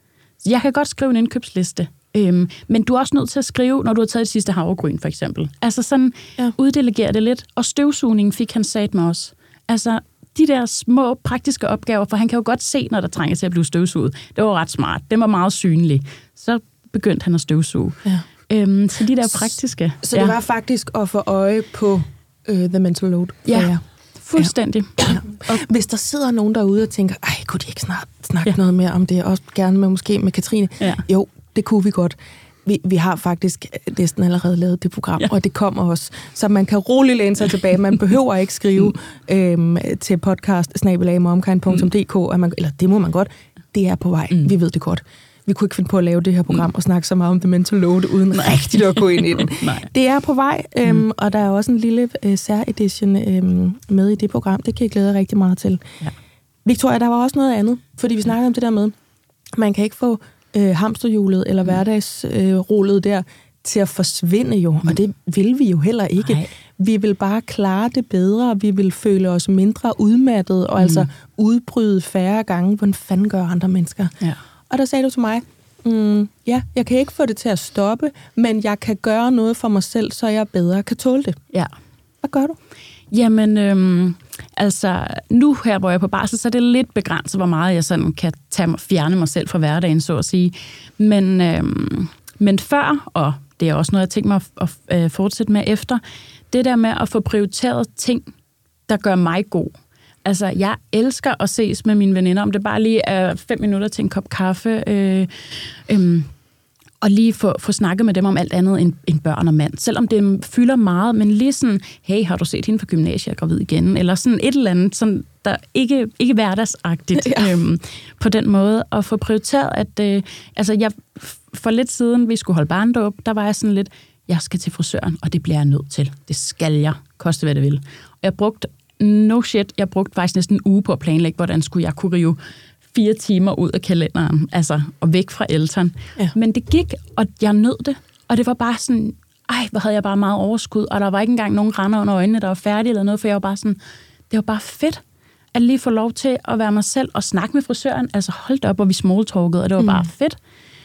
Så jeg kan godt skrive en indkøbsliste, øhm, men du er også nødt til at skrive, når du har taget det sidste havregryn, for eksempel. Altså sådan, ja. Uddelegere det lidt. Og støvsugningen fik han sat med os. Altså, de der små praktiske opgaver, for han kan jo godt se, når der trænger til at blive støvsuget. Det var ret smart. Det var meget synligt. Så begyndte han at støvsuge. Ja. Øhm, så de der praktiske. Så, så det ja. var faktisk at få øje på uh, the mental load for ja. jer. Fuldstændig. Ja. Og hvis der sidder nogen derude og tænker, ej, kunne de ikke snart snakke ja. noget mere om det, også gerne med måske med Katrine? Ja. Jo, det kunne vi godt. Vi, vi har faktisk næsten allerede lavet det program, ja. og det kommer også. Så man kan roligt læne sig tilbage. Man behøver ikke skrive øhm, til podcast snabel-a momkind punktum d k, mm. eller det må man godt. Det er på vej. Mm. Vi ved det godt. Vi kunne ikke finde på at lave det her program mm. og snakke så meget om the mental load, uden Nej. rigtigt at gå ind i den. Det er på vej, øhm, mm. og der er også en lille øh, særedition øhm, med i det program. Det kan jeg glæde rigtig meget til. Ja. Victoria, der var også noget andet, fordi vi snakkede om det der med, man kan ikke få øh, hamsterhjulet eller mm. hverdagsrullet øh, der til at forsvinde jo, mm. og det vil vi jo heller ikke. Nej. Vi vil bare klare det bedre, vi vil føle os mindre udmattet, og mm. altså udbryde færre gange, hvordan fanden gør andre mennesker. Ja. Og der sagde du til mig, mm, ja, jeg kan ikke få det til at stoppe, men jeg kan gøre noget for mig selv, så jeg bedre kan tåle det. Ja. Hvad gør du? Jamen, øhm, altså, nu her, hvor jeg er på barsel, så er det lidt begrænset, hvor meget jeg sådan kan tage mig, fjerne mig selv fra hverdagen, så at sige. Men, øhm, men før, og det er også noget, jeg tænker mig at, at, at fortsætte med efter, det der med at få prioriteret ting, der gør mig god. Altså, jeg elsker at ses med mine veninder, om det bare lige er fem minutter til en kop kaffe, øh, øh, og lige få, få snakket med dem om alt andet end, end børn og mand. Selvom det fylder meget, men lige sådan, hey, har du set hende fra gymnasiet, jeg er gravid igen? Eller sådan et eller andet, sådan, der ikke, ikke hverdagsagtigt ja. øh, på den måde. Og få prioriteret, at øh, altså, jeg, for lidt siden, vi skulle holde barndåb, der var jeg sådan lidt, jeg skal til frisøren, og det bliver jeg nødt til. Det skal jeg, koste hvad det vil. Og jeg brugte no shit, jeg brugte faktisk næsten en uge på at planlægge, hvordan skulle jeg kunne rive fire timer ud af kalenderen, altså, og væk fra Elton. Ja. Men det gik, og jeg nød det, og det var bare sådan, ej, hvor havde jeg bare meget overskud, og der var ikke engang nogen render under øjnene, der var færdige eller noget, for jeg var bare sådan, det var bare fedt, at lige få lov til at være mig selv og snakke med frisøren, altså holdt op, og vi smalltalkede, og det var mm. bare fedt.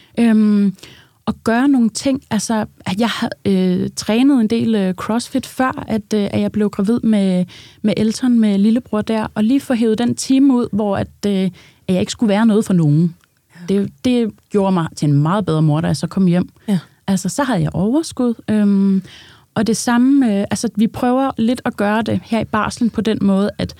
Øhm, og gøre nogle ting, altså, at jeg har øh, trænet en del øh, CrossFit før, at, øh, at jeg blev gravid med, med Elton, med lillebror der, og lige få hævet den time ud, hvor at, øh, at jeg ikke skulle være noget for nogen. Ja. Det, det gjorde mig til en meget bedre mor, da jeg så kom hjem. Ja. Altså, så havde jeg overskud. Øhm, og det samme, øh, altså, vi prøver lidt at gøre det her i barslen på den måde, at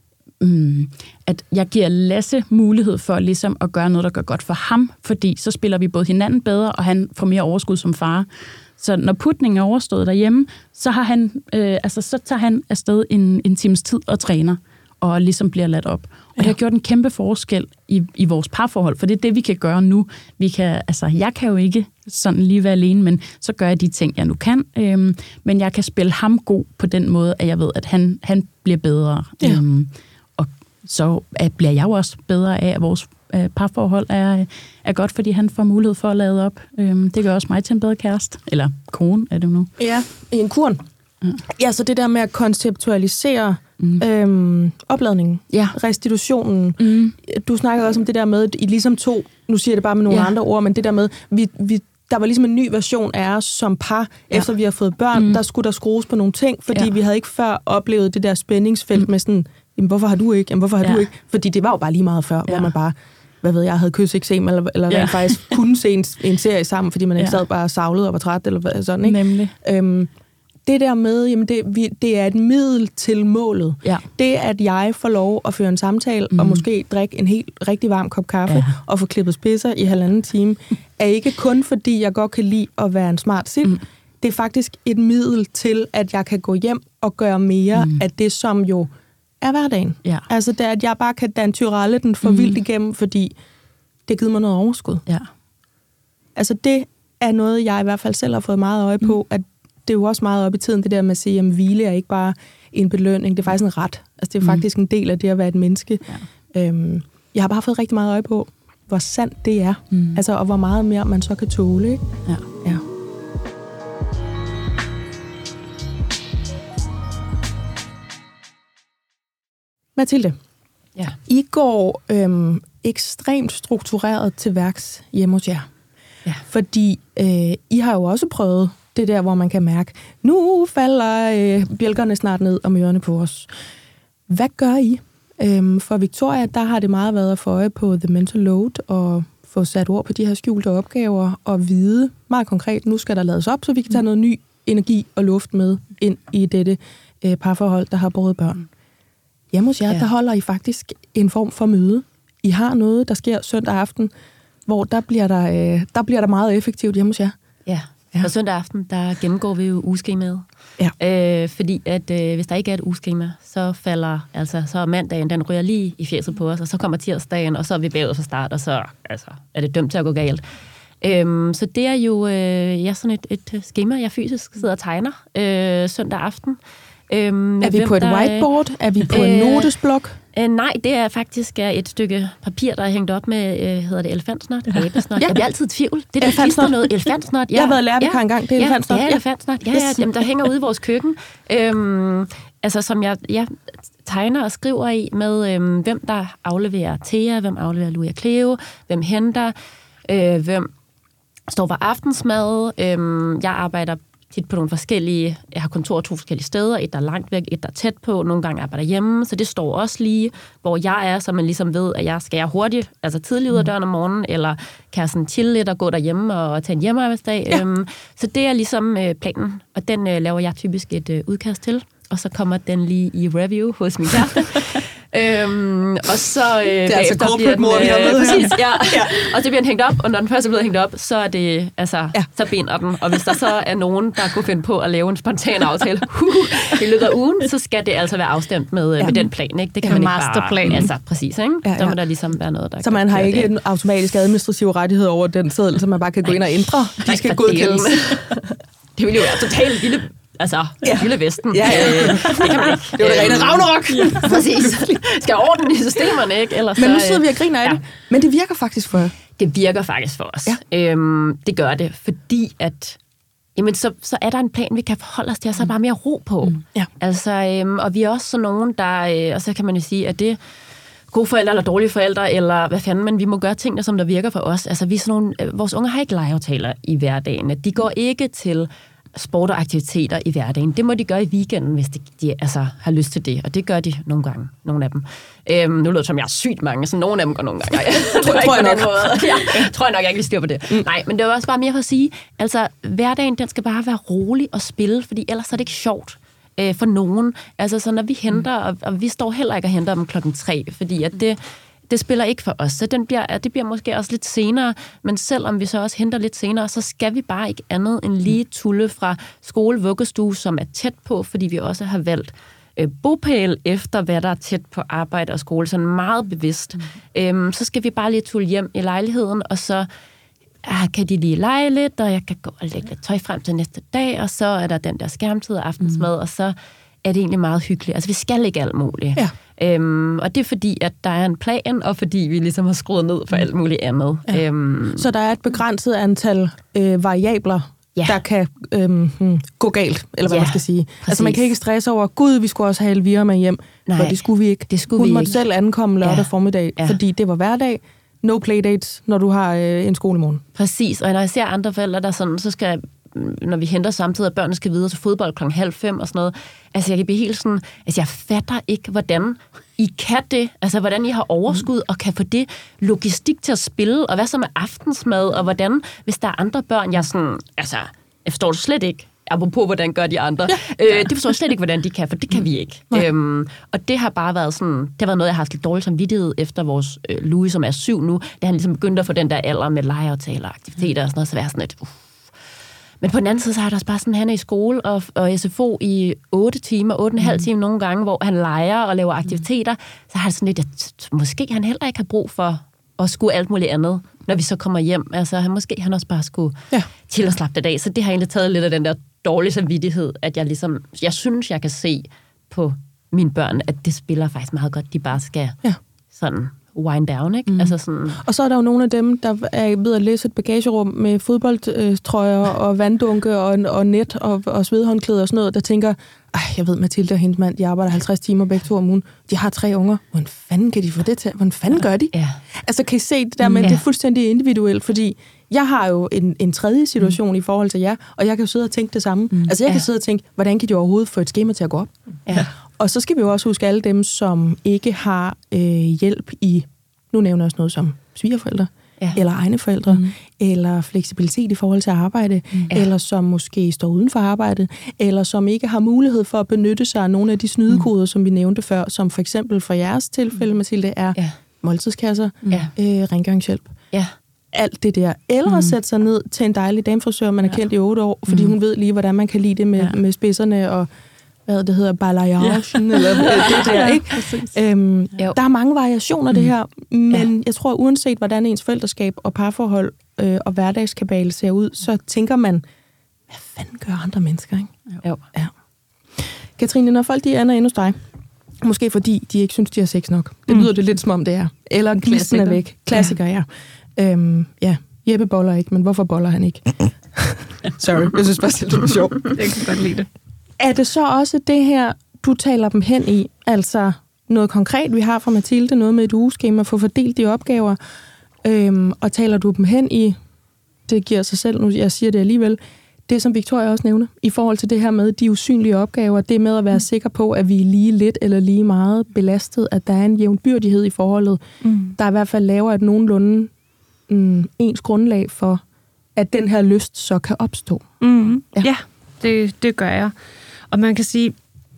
Mm, at jeg giver Lasse mulighed for ligesom at gøre noget, der gør godt for ham, fordi så spiller vi både hinanden bedre, og han får mere overskud som far. Så når putningen er overstået derhjemme, så, har han, øh, altså, så tager han afsted en, en times tid og træner, og ligesom bliver ladt op. Og ja. Det har gjort en kæmpe forskel i, i vores parforhold, for det er det, vi kan gøre nu. Vi kan, altså, jeg kan jo ikke sådan lige være alene, men så gør jeg de ting, jeg nu kan. Øhm, men jeg kan spille ham god på den måde, at jeg ved, at han, han bliver bedre. Ja. Øhm, så bliver jeg jo også bedre af, at vores øh, parforhold er, er godt, fordi han får mulighed for at lade op. Øhm, det gør også mig til en bedre kæreste. Eller kone, er det nu. Ja, en kurn. Ja. ja, så det der med at konceptualisere mm. øhm, opladningen, ja. restitutionen. Mm. Du snakkede også om det der med, I ligesom to, nu siger jeg det bare med nogle ja. andre ord, men det der med, vi, vi, der var ligesom en ny version af os som par, ja. efter vi har fået børn, mm. der skulle der skrues på nogle ting, fordi ja. vi havde ikke før oplevet det der spændingsfelt mm. med sådan, jamen, hvorfor har du ikke? Jamen, hvorfor har ja. du ikke? Fordi det var jo bare lige meget før, ja. hvor man bare, hvad ved jeg, havde kyseksem, eller, eller ja. faktisk kunne se en, en serie sammen, fordi man ikke ja. sad bare savlet og var træt, eller sådan, ikke? Nemlig. Øhm, det der med, jamen det, vi, det er et middel til målet. Ja. Det, at jeg får lov at føre en samtale, mm. og måske drikke en helt rigtig varm kop kaffe, ja. og få klippet spidser i halvanden time, er ikke kun fordi, jeg godt kan lide at være en smart sild. Mm. Det er faktisk et middel til, at jeg kan gå hjem og gøre mere mm. af det, som jo er hverdagen. Ja. Altså, det er, at jeg bare kan danne tyrelle den for mm. vildt igennem, fordi det giver mig noget overskud. Ja. Altså, det er noget, jeg i hvert fald selv har fået meget øje på, mm. at det er jo også meget op i tiden, det der med at sige, at hvile er ikke bare en belønning, det er faktisk en ret. Altså, det er mm. faktisk en del af det at være et menneske. Ja. Øhm, jeg har bare fået rigtig meget øje på, hvor sandt det er. Mm. Altså, og hvor meget mere man så kan tåle. Ikke? Ja. Ja. Mathilde, ja. I går øhm, ekstremt struktureret til værks hjemme hos jer. Ja. Fordi øh, I har jo også prøvet det der, hvor man kan mærke, nu falder øh, bjælkerne snart ned om ørerne på os. Hvad gør I? Øhm, for Victoria, der har det meget været at få øje på the mental load, og få sat ord på de her skjulte opgaver, og vide meget konkret, nu skal der lades op, så vi kan tage noget ny energi og luft med ind i dette øh, parforhold, der har båret børn. Hjemme hos jer, ja. Der holder I faktisk en form for møde. I har noget, der sker søndag aften, hvor der bliver der, øh, der, bliver der meget effektivt hjemme hos jer. Ja, ja. På søndag aften, der gennemgår vi jo ugeskemaet. Ja. Øh, fordi at øh, hvis der ikke er et ugeskema, så falder, altså så er mandagen, den ryger lige i fjeset på os, og så kommer tirsdagen, og så er vi bagud fra start, og så altså, er det dømt til at gå galt. Øhm, så det er jo øh, ja, sådan et, et schema, jeg fysisk sidder og tegner øh, søndag aften. Øhm, er vi hvem, på et der, whiteboard? Er vi på øh, en notesblok? Øh, nej, det er faktisk et stykke papir, der er hængt op med, øh, hedder det elefantsnot? Ja. Abesnot? Ja. Jeg bliver altid i tvivl. Det der klister noget. Elefantsnot, ja. Jeg har været lærervikar ja. engang, det er elefantsnot. Ja, det er elefantsnot. Ja, ja, dem, der hænger ude i vores køkken. Øhm, altså, som jeg ja, tegner og skriver i med, øhm, hvem der afleverer Thea, hvem afleverer Louis og Cleo, hvem henter, øh, hvem står for aftensmad. Øhm, jeg arbejder tit på nogle forskellige, jeg har kontor to forskellige steder, et der er langt væk, et der er tæt på, nogle gange arbejder hjemme, så det står også lige, hvor jeg er, så man ligesom ved, at jeg skal jeg hurtigt, altså tidligt ud af døren om morgenen, eller kan jeg sådan chille lidt og gå derhjemme og tage en hjemmearbejdsdag. Ja. Øhm, så det er ligesom øh, planen, og den øh, laver jeg typisk et øh, udkast til, og så kommer den lige i review hos min kæreste. Øhm, og så øh, det er altså corporate mode, øh, jeg ved. Præcis, ja. ja. Og så bliver den hængt op, og når den først er blevet hængt op, så er det, altså, ja. så binder den. Og hvis der så er nogen, der kunne finde på at lave en spontan aftale uh, i løbet af ugen, så skal det altså være afstemt med, ja. med den plan, ikke? Det kan ja, man ikke masterplan. bare... Altså, præcis, ikke? Ja, ja. Så må der ligesom være noget, der så man har ikke det. En automatisk administrativ rettighed over den seddel, så man bare kan gå ind og ændre. De skal godkendes. Det ville jo være totalt vildt. Altså, ja. Vilde Vesten. Ja, ja. Øh, det kan man ikke. Det var det rene Ragnarok. Ja, præcis. Skal have orden i systemerne, ikke? Ellers men nu så, sidder vi og griner af ja. det. Men det virker faktisk for jer. Det virker faktisk for os. Ja. Øhm, det gør det, fordi at jamen, så, så er der en plan, vi kan forholde os til, og så er bare mere ro på. Mm. Ja. Altså, øhm, og vi er også sådan nogen, der... Øh, og så kan man jo sige, at det gode forældre eller dårlige forældre, eller hvad fanden, men vi må gøre tingene, som der virker for os. Altså, vi er sådan nogle... Øh, vores unger har ikke legeaftaler i hverdagen. De går ikke til sport og aktiviteter i hverdagen. Det må de gøre i weekenden, hvis de, de altså, har lyst til det. Og det gør de nogle gange, nogle af dem. Øhm, nu lyder det som, jeg er sygt mange, så nogle af dem går nogle gange. Jeg tror, jeg, tror jeg nok. Ja, tror jeg nok, jeg ikke lige styr på det. Mm. Nej, men det var også bare mere for at sige, altså, hverdagen, den skal bare være rolig og spille, fordi ellers er det ikke sjovt øh, for nogen. Altså, så når vi henter, og, og vi står heller ikke og henter dem klokken tre, fordi at det Det spiller ikke for os, så den bliver, det bliver måske også lidt senere, men selvom vi så også henter lidt senere, så skal vi bare ikke andet end lige tulle fra skole, vuggestue, som er tæt på, fordi vi også har valgt øh, bopæl efter, hvad der er tæt på arbejde og skole, sådan meget bevidst. Mm. Øhm, så skal vi bare lige tulle hjem i lejligheden, og så ah, kan de lige lege lidt, og jeg kan gå og lægge lidt tøj frem til næste dag, og så er der den der skærmtid og aftensmad, mm. og så er det egentlig meget hyggeligt. Altså, vi skal ikke alt muligt. Ja. Øhm, og det er fordi, at der er en plan, og fordi vi ligesom har skruet ned for alt muligt andet. Ja. Øhm, så der er et begrænset antal øh, variabler, ja. der kan øh, gå galt, eller hvad ja, man skal sige. Præcis. Altså, man kan ikke stresse over, gud, vi skulle også have Elvira med hjem, Nej, for det skulle vi ikke. Det skulle Hun vi måtte ikke. selv ankomme lørdag ja. formiddag, ja. fordi det var hverdag. No playdates, når du har øh, en skolemorgen. Præcis, og når jeg ser andre forældre, der sådan, så skal når vi henter samtidig, at børnene skal videre til fodbold klokken halv fem og sådan noget. Altså, jeg kan blive helt sådan... Altså, jeg fatter ikke, hvordan I kan det. Altså, hvordan I har overskud og kan få det logistik til at spille, og hvad så med aftensmad, og hvordan, hvis der er andre børn, jeg sådan... Altså, jeg forstår det slet ikke. apropos, hvordan gør de andre. Ja. Øh, det forstår jeg slet ikke, hvordan de kan, for det kan vi ikke. Øhm, og det har bare været sådan, det har været noget, jeg har haft lidt dårlig samvittighed efter vores øh, Louis, som er syv nu, da han ligesom begyndte at få den der alder med legeaftaler og aktiviteter og sådan noget, så være sådan et, uff. Men på den anden side, så er der også bare sådan, han er i skole og, og S F O i otte timer, otte og en halv time nogle gange, hvor han leger og laver aktiviteter, så har det sådan lidt, at måske han heller ikke har brug for at skulle alt muligt andet, når vi så kommer hjem. Altså, han måske han også bare skulle ja. til at slappe det af. Så det har egentlig taget lidt af den der dårlige samvittighed, at jeg ligesom, jeg synes, jeg kan se på mine børn, at det spiller faktisk meget godt, de bare skal ja. sådan wind down, ikke? Mm. Altså sådan... Og så er der jo nogle af dem, der er ved at læse et bagagerum med fodboldtrøjer og vanddunke og, og net og, og svedhåndklæder og sådan noget, der tænker, ej, jeg ved, Mathilde og hendes mand, de arbejder halvtreds timer begge to om ugen. De har tre unger. Hvordan fanden kan de få det til? Hvordan fanden gør de? Ja. Altså, kan I se det der med, ja. det er fuldstændig individuelt, fordi jeg har jo en, en tredje situation mm. i forhold til jer, og jeg kan jo sidde og tænke det samme. Mm. Altså, jeg kan ja. sidde og tænke, hvordan kan de overhovedet få et skema til at gå op? Ja. Og så skal vi jo også huske alle dem, som ikke har øh, hjælp i, nu nævner jeg også noget som svigerforældre, ja. eller egne forældre, mm. eller fleksibilitet i forhold til arbejde, mm. eller som måske står uden for arbejde, eller som ikke har mulighed for at benytte sig af nogle af de snydekoder, mm. som vi nævnte før, som for eksempel for jeres tilfælde, Mathilde, er ja. måltidskasser, ja. øh, rengøringshjælp. Ja. Alt det der. Eller mm. at sætte sig ned til en dejlig damefrisør, man har kendt i otte år, fordi mm. hun ved lige, hvordan man kan lide det med, ja. med spidserne og hvad det hedder, balayagen, ja. eller det der, ikke? Øhm, der er mange variationer, det her, men ja. jeg tror, uanset hvordan ens forældreskab og parforhold øh, og hverdagskabale ser ud, så tænker man, hvad fanden gør andre mennesker, ikke? Jo. Ja. Katrine, når folk de ander endnu hos dig, måske fordi de ikke synes, de har sex nok, det lyder mm. det lidt som om det er, eller gnisten er væk, klassiker, ja. ja. Øhm, ja, Jeppe boller ikke, men hvorfor boller han ikke? Sorry, jeg synes bare, det var sjovt. Jeg kan godt lide det. Er det så også det her, du taler dem hen i? Altså noget konkret, vi har fra Mathilde, noget med et ugeskema, få fordelt de opgaver, øhm, og taler du dem hen i, det giver sig selv, nu jeg siger det alligevel, det som Victoria også nævner, i forhold til det her med de usynlige opgaver, det med at være sikker på, at vi er lige lidt eller lige meget belastet, at der er en jævnbyrdighed i forholdet, mm. der i hvert fald laver et nogenlunde mm, ens grundlag for, at den her lyst så kan opstå. Mm. Ja, ja det, det gør jeg. Og man kan sige,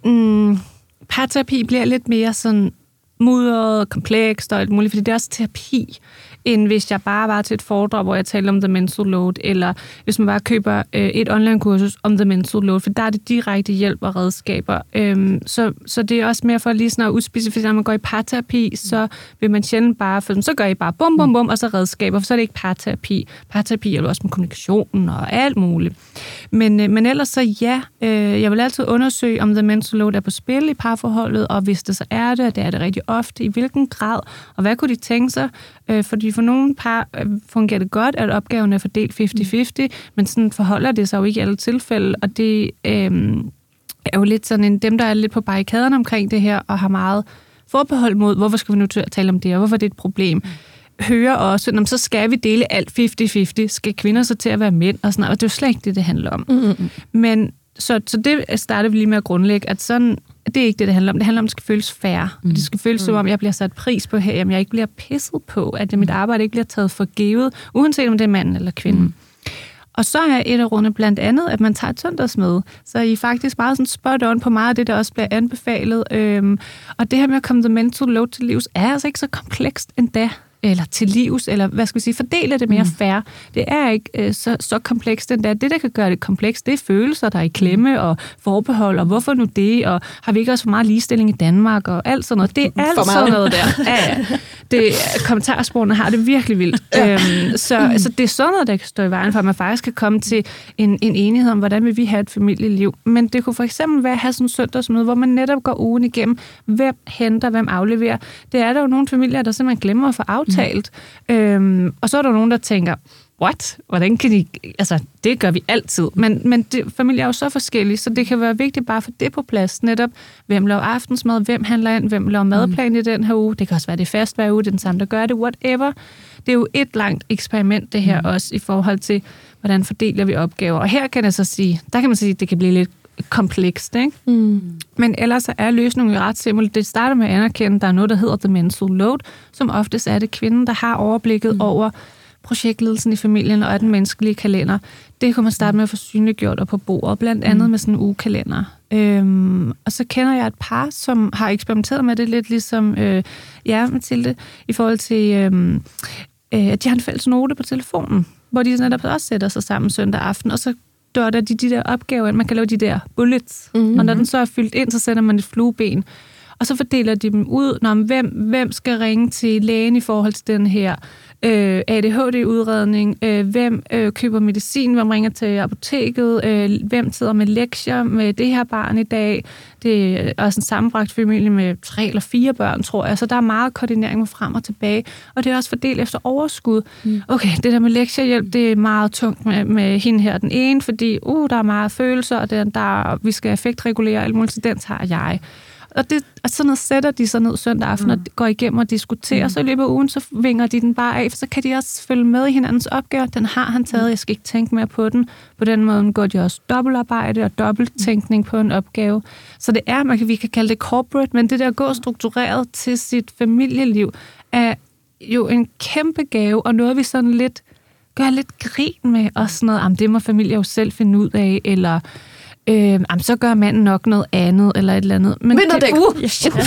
mm, parterapi bliver lidt mere sådan mudret, komplekst og alt muligt, fordi det er også terapi, end hvis jeg bare var til et foredrag, hvor jeg talte om the mental load, eller hvis man bare køber øh, et online-kursus om the mental load, for der er det direkte hjælp og redskaber. Øhm, så, så det er også mere for lige sådan at udspecificere, når man går i parterapi, så vil man sjældent bare, for så gør I bare bum, bum, bum, og så redskaber, for så er det ikke parterapi. Parterapi er jo også med kommunikationen og alt muligt. Men, øh, men ellers så ja, øh, jeg vil altid undersøge, om the mental load er på spil i parforholdet, og hvis det så er det, og det er det rigtig ofte, i hvilken grad, og hvad kunne de tænke sig, øh, fordi for nogle par fungerer det godt, at opgaven er fordelt halvtreds halvtreds, men sådan forholder det sig jo ikke i alle tilfælde, og det øh, er jo lidt sådan en, dem, der er lidt på barrikaderne omkring det her, og har meget forbehold mod, hvorfor skal vi nu tale om det, og hvorfor det er et problem, hører også, så skal vi dele alt halvtreds halvtreds, skal kvinder så til at være mænd, og sådan noget, og det er jo slet ikke det, det handler om. Mm-hmm. Men så, så det starter vi lige med at grundlægge, at sådan, det er ikke det, det handler om. Det handler om, at det skal føles fair. Mm. Det skal føles som om, jeg bliver sat pris på her, at jeg ikke bliver pisset på, at mit arbejde ikke bliver taget for givet, uanset om det er mand eller kvinde. Mm. Og så er et af rådene blandt andet, at man tager et søndagsmøde. Så I er faktisk meget sådan spot on på meget af det, der også bliver anbefalet. Øhm, og det her med at komme the mental load til livs, er altså ikke så komplekst endda. Eller til livs, eller hvad skal vi sige, fordele det mere mm. fair. Det er ikke øh, så, så komplekst endda. Det, der kan gøre det komplekst, det er følelser, der er i klemme, og forbehold, og hvorfor nu det, og har vi ikke også for meget ligestilling i Danmark, og alt sådan noget. Det er alt sådan noget der. Ja, ja. Det, kommentarsporene har det virkelig vildt. Ja. Øhm, så, mm. så det er sådan noget, der kan stå i vejen for, at man faktisk kan komme til en, en enighed om, hvordan vil vi have et familieliv. Men det kunne for eksempel være at have sådan en søndagsmøde, hvor man netop går ugen igennem, hvem henter, hvem afleverer. Det er der jo nogle familier, der simpelthen glemmer at få aftalt. Mm. Øhm, og så er der nogen, der tænker, what? Hvordan kan de... Altså, det gør vi altid. Men, men det, familier er jo så forskellige, så det kan være vigtigt bare at få det på plads. Netop, hvem laver aftensmad, hvem handler ind, hvem laver madplan mm. i den her uge. Det kan også være, det er fast hver uge, det er den samme, der gør det, whatever. Det er jo et langt eksperiment, det her mm. også, i forhold til, hvordan fordeler vi opgaver. Og her kan jeg så sige, der kan man sige, at det kan blive lidt komplekst, ikke? Mm. Men ellers er løsningen jo ret simpel. Det starter med at anerkende, at der er noget, der hedder the mental load, som oftest er det kvinden, der har overblikket mm. over projektledelsen i familien og af den menneskelige kalender. Det kunne man starte med at få synliggjort og på bordet, blandt andet mm. med sådan en ugekalender. Øhm, og så kender jeg et par, som har eksperimenteret med det lidt ligesom øh, ja, Mathilde, i forhold til, øh, øh, at de har en fælles note på telefonen, hvor de netop også sætter sig sammen søndag aften, og så dotter de de der opgaver, man kan lave de der bullets, mm-hmm. og når den så er fyldt ind, så sætter man et flueben. Og så fordeler de dem ud, når hvem, hvem skal ringe til lægen i forhold til den her øh, A D H D-udredning, øh, hvem øh, køber medicin, hvem ringer til apoteket, øh, hvem sidder med lektier med det her barn i dag. Det er også en sammenbragt familie med tre eller fire børn, tror jeg, så der er meget koordinering med frem og tilbage, og det er også fordelt efter overskud. Mm. Okay, det der med lektiehjælp, det er meget tungt med, med hende her den ene, fordi uh, der er meget følelser, og der, der, vi skal effektregulere, alt muligt, så den tager jeg. Og, det, og sådan noget sætter de sig ned søndag aften, mm. og går igennem og diskuterer, mm. så i løbet af ugen, så vinger de den bare af, for så kan de også følge med i hinandens opgaver. Den har han taget, jeg skal ikke tænke mere på den. På den måde går de også dobbeltarbejde og dobbelttænkning på en opgave. Så det er, man kan, vi kan kalde det corporate, men det der at gå struktureret til sit familieliv, er jo en kæmpe gave, og noget vi sådan lidt gør lidt grin med, og sådan noget, jamen, det må familie jo selv finde ud af, eller Øh, jamen, så gør manden nok noget andet, eller et eller andet. Men Vinterdæk! Uh, ja, shit,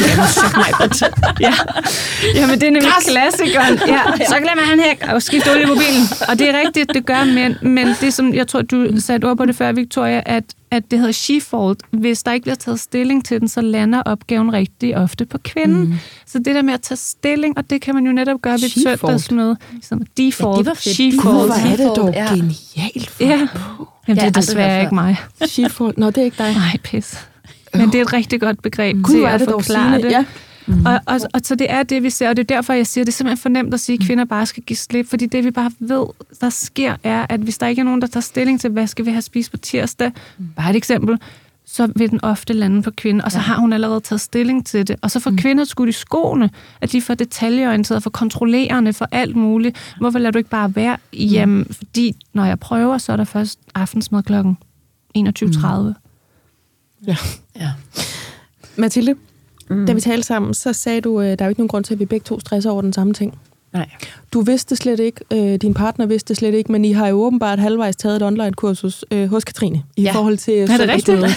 ja. Jamen, det er nemlig klassikeren. Ja, så glemmer han her og skifte olie i mobilen. Og det er rigtigt, det gør mænd. Men det som, jeg tror, du satte ord på det før, Victoria, at, at det hedder she-fault. Hvis der ikke bliver taget stilling til den, så lander opgaven rigtig ofte på kvinden. Mm. Så det der med at tage stilling, og det kan man jo netop gøre ved et søndagsmøde. Som default, ja, det she-fault. Hvor er det dog ja. genialt for ja. Jamen, det er desværre ikke mig. She-fault. Nå, det er ikke dig. Nej, pis. Men det er et rigtig godt begreb Gud, til at det forklare det. Ja. Mm-hmm. Og, og, og så det er det, vi ser, og det er derfor, jeg siger, det er simpelthen for nemt at sige, at kvinder bare skal give slip, fordi det, vi bare ved, der sker, er, at hvis der ikke er nogen, der tager stilling til, hvad skal vi have spist på tirsdag, bare et eksempel, så vil den ofte lande på kvinden, og så har hun allerede taget stilling til det. Og så får mm. kvinder skudt i skoene, at de er for detaljeorienterede, for kontrollerende, for alt muligt. Hvorfor lader du ikke bare være hjemme? Mm. Fordi når jeg prøver, så er der først aftensmad klokken enogtyve tredive. Mm. Ja. ja. Mathilde, mm. da vi talte sammen, så sagde du, at der er jo ikke nogen grund til, at vi begge to stresser over den samme ting. Nej. Du vidste slet ikke, øh, din partner vidste slet ikke, men I har jo åbenbart halvvejs taget et online-kursus øh, hos Katrine i ja. forhold til... Er det rigtigt? Nej.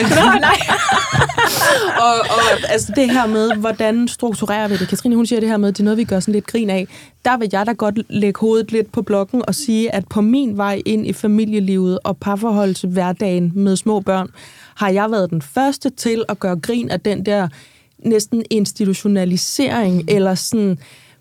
og, og altså det her med, hvordan strukturerer vi det? Katrine, hun siger det her med, det er noget, vi gør sådan lidt grin af. Der vil jeg da godt lægge hovedet lidt på blokken og sige, at på min vej ind i familielivet og parforholdshverdagen med små børn, har jeg været den første til at gøre grin af den der næsten institutionalisering, mm. eller sådan...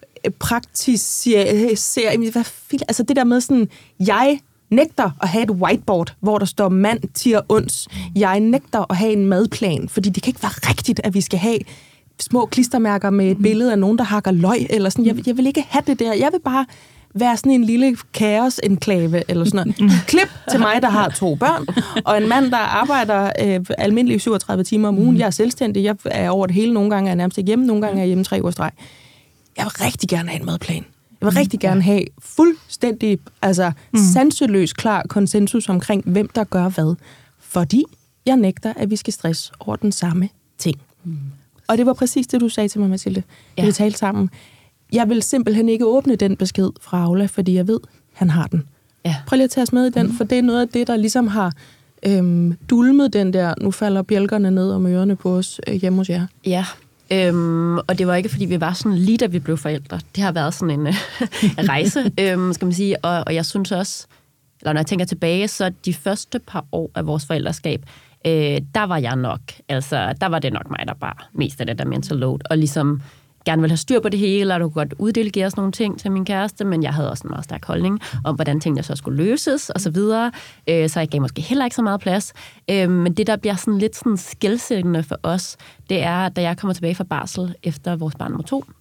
praktisering, hvad fil, altså det der med sådan, jeg nægter at have et whiteboard, hvor der står mand, tier, ons. Jeg nægter at have en madplan, fordi det kan ikke være rigtigt, at vi skal have små klistermærker med et billede af nogen, der hakker løg, eller sådan. Jeg, jeg vil ikke have det der. Jeg vil bare være sådan en lille kaos-enklave, eller sådan noget. Klip til mig, der har to børn, og en mand, der arbejder øh, almindeligt syvogtredive timer om ugen. Jeg er selvstændig, jeg er over det hele. Nogle gange er jeg nærmest ikke hjemme, nogle gange er jeg hjemme tre uger streg. Jeg vil rigtig gerne have en madplan. Jeg vil rigtig gerne have fuldstændig, altså mm. sanseløs klar konsensus omkring, hvem der gør hvad. Fordi jeg nægter, at vi skal stresse over den samme ting. Mm. Og det var præcis det, du sagde til mig, Mathilde. Ja. Vi talte sammen. Jeg vil simpelthen ikke åbne den besked fra Aula, fordi jeg ved, han har den. Ja. Prøv lige at tage os med i den, mm. for det er noget af det, der ligesom har øhm, dulmet den der, nu falder bjælkerne ned om ørerne på os øh, hjemme hos jer. Ja. Øhm, og det var ikke, fordi vi var sådan lige da vi blev forældre. Det har været sådan en øh, rejse, øhm, skal man sige. Og, og jeg synes også, eller når jeg tænker tilbage, så de første par år af vores forældreskab, øh, der var jeg nok, altså der var det nok mig, der bare mest af det der mental load, og ligesom gerne ville have styr på det hele, og du kunne godt uddelegere sådan nogle ting til min kæreste, men jeg havde også en meget stærk holdning om, hvordan tingene så skulle løses, og så videre. Øh, så jeg gav måske heller ikke så meget plads. Øh, men det, der bliver sådan lidt sådan skelsættende for os, det er, da jeg kommer tilbage fra barsel efter vores barn nummer to,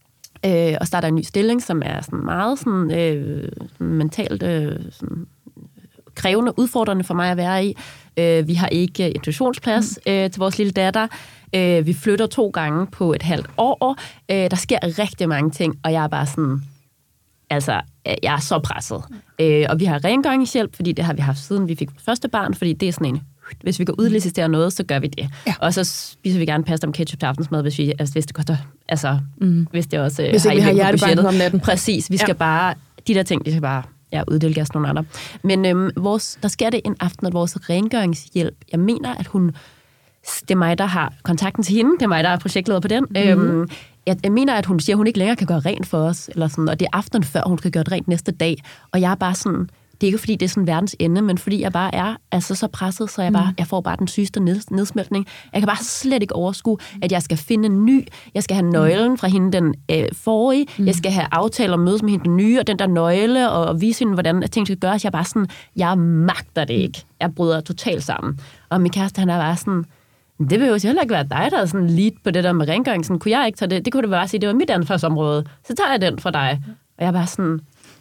øh, og starter en ny stilling, som er sådan meget sådan, øh, mentalt øh, sådan, krævende, udfordrende for mig at være i. Øh, vi har ikke institutionsplads øh, til vores lille datter. Øh, vi flytter to gange på et halvt år. Øh, der sker rigtig mange ting, og jeg er bare sådan, altså, jeg er så presset. Øh, og vi har rengøringshjælp, fordi det har vi haft siden vi fik første barn, fordi det er sådan en, hvis vi kan udlicitere noget, så gør vi det. Ja. Og så spiser vi gerne pasta om ketchup til aftensmad, hvis, vi, altså, hvis det koster, altså, mm. hvis det også hvis har vi har hjertebanken om natten. Præcis, vi skal ja. bare de der ting, de skal bare ja, uddelegeres nogle andre. Men øhm, vores, der sker det en aften, at vores rengøringshjælp, jeg mener, at hun, det er mig, der har kontakten til hende, det er mig, der er projektleder på den, mm-hmm. øhm, jeg, jeg mener, at hun siger, at hun ikke længere kan gøre rent for os, eller sådan, og det er aftenen før, hun skal gøre det rent næste dag, og jeg er bare sådan, det er ikke fordi, det er sådan verdens ende, men fordi jeg bare er altså, så presset, så jeg, bare, jeg får bare den sygeste nedsmeltning. Jeg kan bare slet ikke overskue, at jeg skal finde en ny, jeg skal have nøglen fra hende den øh, forrige, mm. jeg skal have aftaler om mødes med hende den nye, og den der nøgle, og, og vise hende, hvordan ting skal gøres. Jeg er bare sådan, jeg magter det ikke. Jeg bryder totalt sammen. Og min kæreste, han er bare sådan, det vil jo heller ikke være dig, der er sådan lead på det der med rengøring. Sådan, kunne jeg ikke tage det? Det kunne det bare sige, det var mit ansvarsområde. Så tager jeg den fra dig. Og jeg er bare sådan...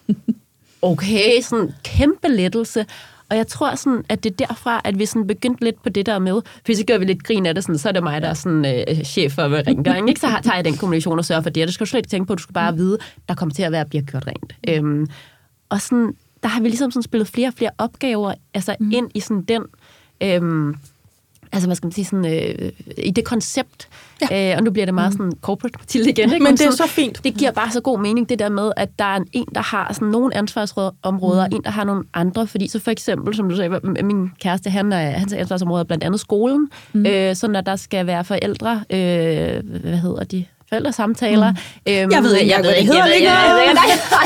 Okay, sådan kæmpe lettelse. Og jeg tror sådan, at det er derfra, at vi sådan begyndte lidt på det der med, for så gør vi lidt grin af det, sådan, så er det mig, der er sådan, øh, chef for rengøring. Ikke? Så tager jeg den kommunikation og sørger for det. Det skal du slet ikke tænke på, du skal bare vide, der kommer til at være at blive gjort rent. Øhm, og sådan, der har vi ligesom sådan spillet flere og flere opgaver altså mm. ind i sådan den... Øhm, altså, hvad skal man sige, sådan, øh, i det koncept, ja. øh, og nu bliver det meget sådan corporate til igen, ikke? Men det er så fint. Det giver bare så god mening, det der med, at der er en, der har sådan nogle ansvarsområder, mm. en, der har nogle andre, fordi så for eksempel, som du sagde, min kæreste, han er, hans ansvarsområde er blandt andet skolen, mm. øh, så når der skal være forældre, øh, hvad hedder de? Forældresamtaler. Mm. Øhm, jeg ved ikke, jeg, jeg ved ikke, det hedder ikke noget.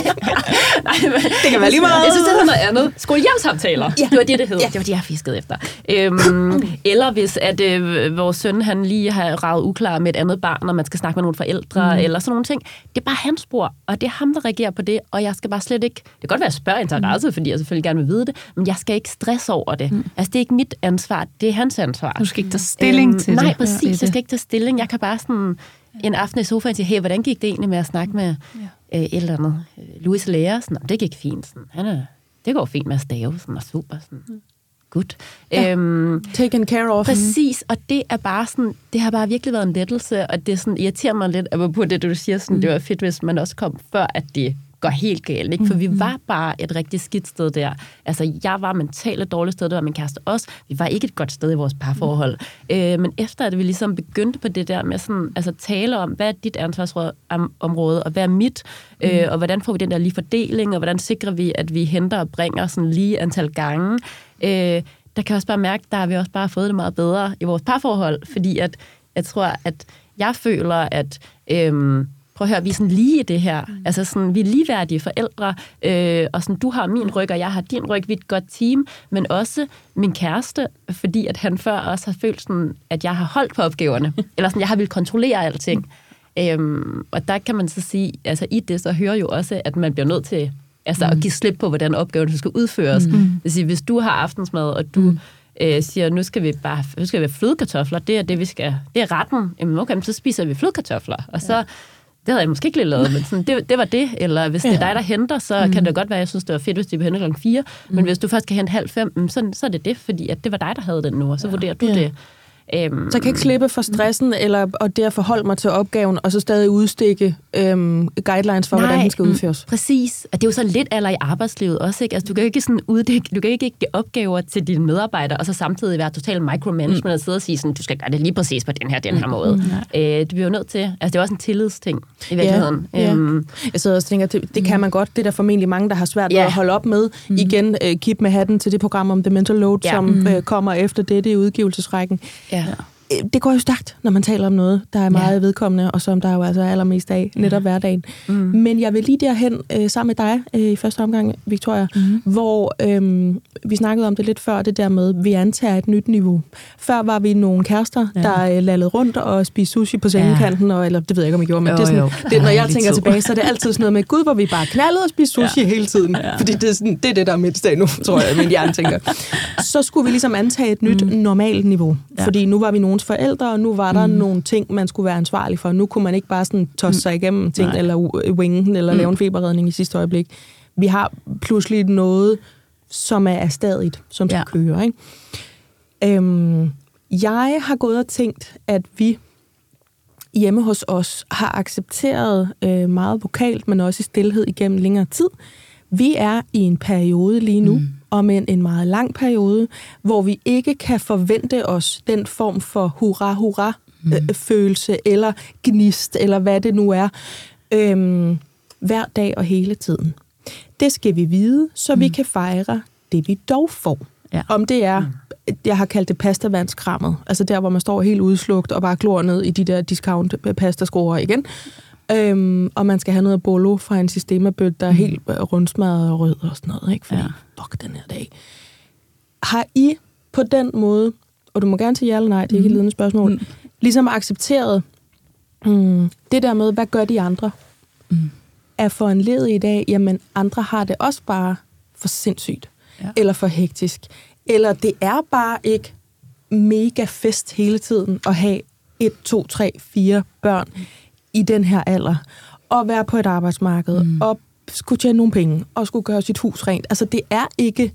Det kan være lige meget. Jeg synes, det hedder noget andet. Skolehjemsamtaler. Ja. Det var det, det hed. Ja. Det var det, jeg fiskede efter. Øhm, eller hvis at øh, vores søn, han lige har raget uklar med et andet barn, og man skal snakke med nogle forældre, mm. eller sådan nogle ting. Det er bare hans spor, og det er ham, der reagerer på det, og jeg skal bare slet ikke... Det kan godt være, at jeg spørger interesse, mm. fordi jeg selvfølgelig gerne vil vide det, men jeg skal ikke stresse over det. Mm. Altså, det er ikke mit ansvar, det er hans ansvar. Du skal ikke tage stilling øhm, til nej, det. Nej, præcis. Ja, det jeg skal ikke tage stilling. Jeg kan bare sådan... en aften i sofaen siger, hey, hvordan gik det egentlig med at snakke med ja. øh, et eller andet? Louis lærer, sådan, det gik fint. Sådan, han er, det går fint med at stave, sådan, og super. Sådan. Mm. Good. Ja. Øhm, Taken care of. Præcis, og det er bare sådan, det har bare virkelig været en lettelse, og det sådan, irriterer mig lidt, at på det, du siger, sådan, mm. det var fedt, hvis man også kom før, at det går helt galt, ikke? For vi var bare et rigtig skidt sted der. Altså, jeg var mentalt et dårligt sted, det var min kæreste også. Vi var ikke et godt sted i vores parforhold. Mm. Øh, men efter at vi ligesom begyndte på det der med sådan, altså tale om, hvad er dit ansvarsområde, og hvad er mit, mm. øh, og hvordan får vi den der lige fordeling, og hvordan sikrer vi, at vi henter og bringer sådan lige antal gange. Øh, der kan jeg også bare mærke, der har vi også bare fået det meget bedre i vores parforhold, fordi at jeg tror, at jeg føler, at øh, prøv at høre, vi er sådan lige i det her. Mm. Altså sådan, vi er ligeværdige forældre, øh, og sådan, du har min ryg, og jeg har din ryg, vi er et godt team, men også min kæreste, fordi at han før også har følt sådan, at jeg har holdt på opgaverne, eller sådan, jeg har ville kontrollere alting. Mm. Øhm, og der kan man så sige, altså i det, så hører jo også, at man bliver nødt til altså, mm. at give slip på, hvordan opgaven skal udføres. Mm. Det vil sige, hvis du har aftensmad, og du mm. øh, siger, nu skal vi bare nu skal vi have flødekartofler, det er det, vi skal, det er retten, jamen okay, så spiser vi flødekartofler, og så det havde jeg måske ikke lige lavet, men sådan, det, det var det. Eller hvis det er dig, der henter, så mm. kan det godt være, jeg synes, det var fedt, hvis de henter klokken fire. Mm. Men hvis du først kan hente halv fem, så, så er det det, fordi at det var dig, der havde den nu, og så ja. vurderer du ja. det. Um, så jeg kan ikke slippe for stressen, eller og det at forholde mig til opgaven, og så stadig udstikke um, guidelines for, nej, hvordan den skal udføres. Mm, præcis. Og det er jo så lidt aller i arbejdslivet også, ikke? Altså, du kan ikke sådan uddække, du kan ikke give opgaver til dine medarbejdere, og så samtidig være total micromanagement, mm. og sidde og sige sådan, du skal gøre det lige præcis på den her, den her måde. Mm. Øh, det bliver jo nødt til, altså det er også en tillidsting i virkeligheden. Ja, um, ja. Jeg sidder og tænker, det, det kan man godt, det er der formentlig mange, der har svært ved yeah. at holde op med. Mm. Igen, uh, keep med hatten til det program om The Mental Load, yeah. som mm. uh, kommer efter dette i udgivelsesrækken. Ja. Det går jo stærkt, når man taler om noget, der er meget ja. vedkommende, og som der jo altså er allermest af, netop ja. hverdagen. Mm. Men jeg vil lige derhen øh, sammen med dig øh, i første omgang, Victoria, mm. hvor øh, vi snakkede om det lidt før, det der med, at vi antager et nyt niveau. Før var vi nogle kærester, ja. der øh, lallede rundt og spiste sushi på sengekanten, ja. og, eller det ved jeg ikke, om I gjorde, men jo, det er sådan, det, når jeg tænker tilbage, så er det altid sådan noget med, gud, hvor vi bare knaldede og spiste sushi ja. hele tiden. Ja. Fordi det er, sådan, det er det, der er mit sted nu, tror jeg, min hjerne tænker. Så skulle vi ligesom antage et nyt mm. normalt niveau. Ja. Fordi nu var vi nogens forældre, og nu var der mm. nogle ting, man skulle være ansvarlig for. Nu kunne man ikke bare sådan tosse sig igennem ting, Nej. eller wingen, eller mm. lave en feberredning i sidste øjeblik. Vi har pludselig noget, som er erstadigt, som skal ja. køre. Ikke? Øhm, jeg har gået og tænkt, at vi hjemme hos os har accepteret øh, meget vokalt, men også i stilhed igennem længere tid. Vi er i en periode lige nu, mm. om en, en meget lang periode, hvor vi ikke kan forvente os den form for hurra-hurra-følelse, mm. eller gnist, eller hvad det nu er, øhm, hver dag og hele tiden. Det skal vi vide, så mm. vi kan fejre det, vi dog får. Ja. Om det er, jeg har kaldt det pastavandskrammet, altså der, hvor man står helt udslugt og bare glor ned i de der discount-pastaskruer igen. Øhm, og man skal have noget bolo fra en systemabøtte, der er mm. helt rundsmadret og rød og sådan noget, ikke? Fordi, ja. fuck den her dag. Har I på den måde, og du må gerne sige ja eller nej, det er ikke et ledende spørgsmål, mm. ligesom accepteret mm, det der med, hvad gør de andre? Mm. Er foranledet i dag, jamen andre har det også bare for sindssygt, ja. eller for hektisk, eller det er bare ikke mega fest hele tiden at have et, to, tre, fire børn mm. i den her alder, og være på et arbejdsmarked, mm. og skulle tjene nogle penge, og skulle gøre sit hus rent. Altså det er ikke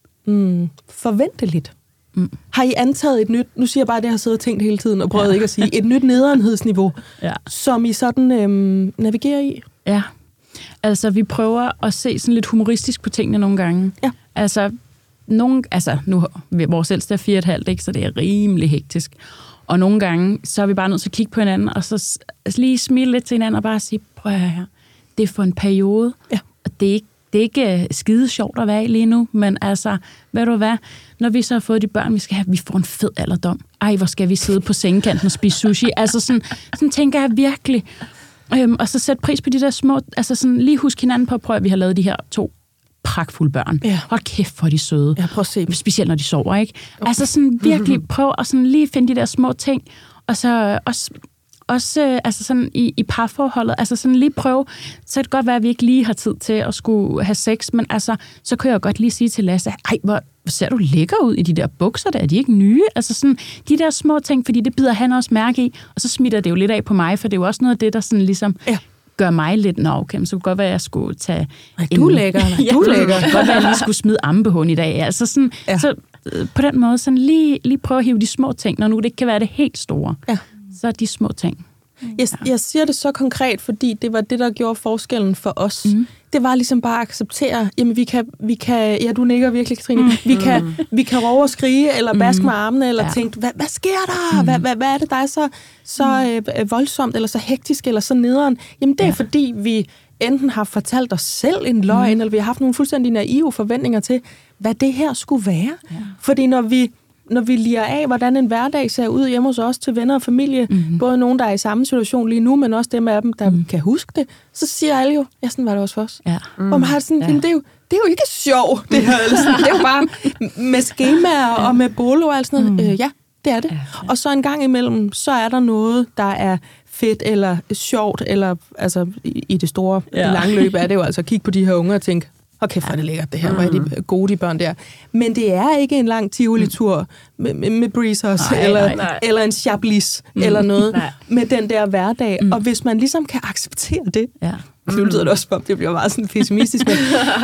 mm, forventeligt. Mm. Har I antaget et nyt, nu siger jeg bare, at jeg har siddet og tænkt hele tiden, og prøvet ja. ikke at sige, et nyt nederenhedsniveau, ja. som I sådan øhm, navigerer i? Ja, altså vi prøver at se sådan lidt humoristisk på tingene nogle gange. Ja. Altså, nogle, altså nu, vores ældste er fire og et halvt, ikke, så det er rimelig hektisk. Og nogle gange, så er vi bare nødt til at kigge på hinanden, og så lige smile lidt til hinanden, og bare sige, prøv at høre, det er for en periode, ja. og det er ikke Det er ikke skide sjovt at være i lige nu, men altså, ved du hvad, når vi så har fået de børn, vi skal have, vi får en fed alderdom. Ej, hvor skal vi sidde på sengekanten og spise sushi? Altså sådan, sådan tænker jeg virkelig. Øhm, og så sætte pris på de der små, altså sådan lige husk hinanden på at prøve, at vi har lavet de her to pragtfulde børn. Ja. Hold kæft, hvor er de søde. Ja, prøv at se. Specielt når de sover, ikke? Okay. Altså sådan virkelig prøv at sådan lige finde de der små ting, og så også... Også altså sådan i, i parforholdet, altså sådan lige prøve, så kan det godt være, at vi ikke lige har tid til at skulle have sex, men altså, så kan jeg godt lige sige til Lasse, ej, hvor ser du lækker ud i de der bukser der, er de ikke nye? Altså sådan, de der små ting, fordi det bider han også mærke i, og så smitter det jo lidt af på mig, for det er jo også noget af det, der sådan ligesom ja. gør mig lidt, nå okay, så kunne godt være, at jeg skulle tage... Nej, du er lækker, nej, ja, du er lækker. Det kunne godt være, at jeg lige skulle smide ammebehånd i dag, altså sådan, ja. så på den måde, sådan lige, lige prøve at hive de små ting, når nu det ikke kan være det helt store, ja. så er de små ting. Jeg, jeg siger det så konkret, fordi det var det, der gjorde forskellen for os. Mm. Det var ligesom bare at acceptere, jamen vi kan, vi kan ja du nikker virkelig, Katrine, mm. vi, kan, vi kan råbe og skrige, eller baske mm. med armene, eller ja. tænke, hvad, hvad sker der? Mm. Hvad, hvad, hvad er det, der er så, så øh, voldsomt, eller så hektisk, eller så nederen? Jamen det er ja. fordi, vi enten har fortalt os selv en løgn, mm. eller vi har haft nogle fuldstændig naive forventninger til, hvad det her skulle være. Ja. Fordi når vi... Når vi liger af, hvordan en hverdag ser ud hjemme hos os til venner og familie, mm-hmm. både nogen, der er i samme situation lige nu, men også dem af dem, der mm. kan huske det, så siger alle jo, ja, sådan var det også for os. Ja. Mm. Og man har sådan, ja. det, er jo, det er jo ikke sjovt, det her. Sådan, det er jo bare med skemaer ja. og med bolo og alt sådan noget. Mm. Øh, ja, det er det. Ja, ja. Og så en gang imellem, så er der noget, der er fedt eller sjovt, eller altså i, i det store, ja. i lange løb er det jo altså at kigge på de her unge og tænke, og kæft, hvor er det lækkert, det her. Hvor er de gode, de børn der. Men det er ikke en lang Tivoli-tur med, med, med breezers, nej, eller, nej, nej. eller en chablis, mm. eller noget, nej. med den der hverdag. Mm. Og hvis man ligesom kan acceptere det, ja. nu lyder det også, som det bliver meget sådan pessimistisk, men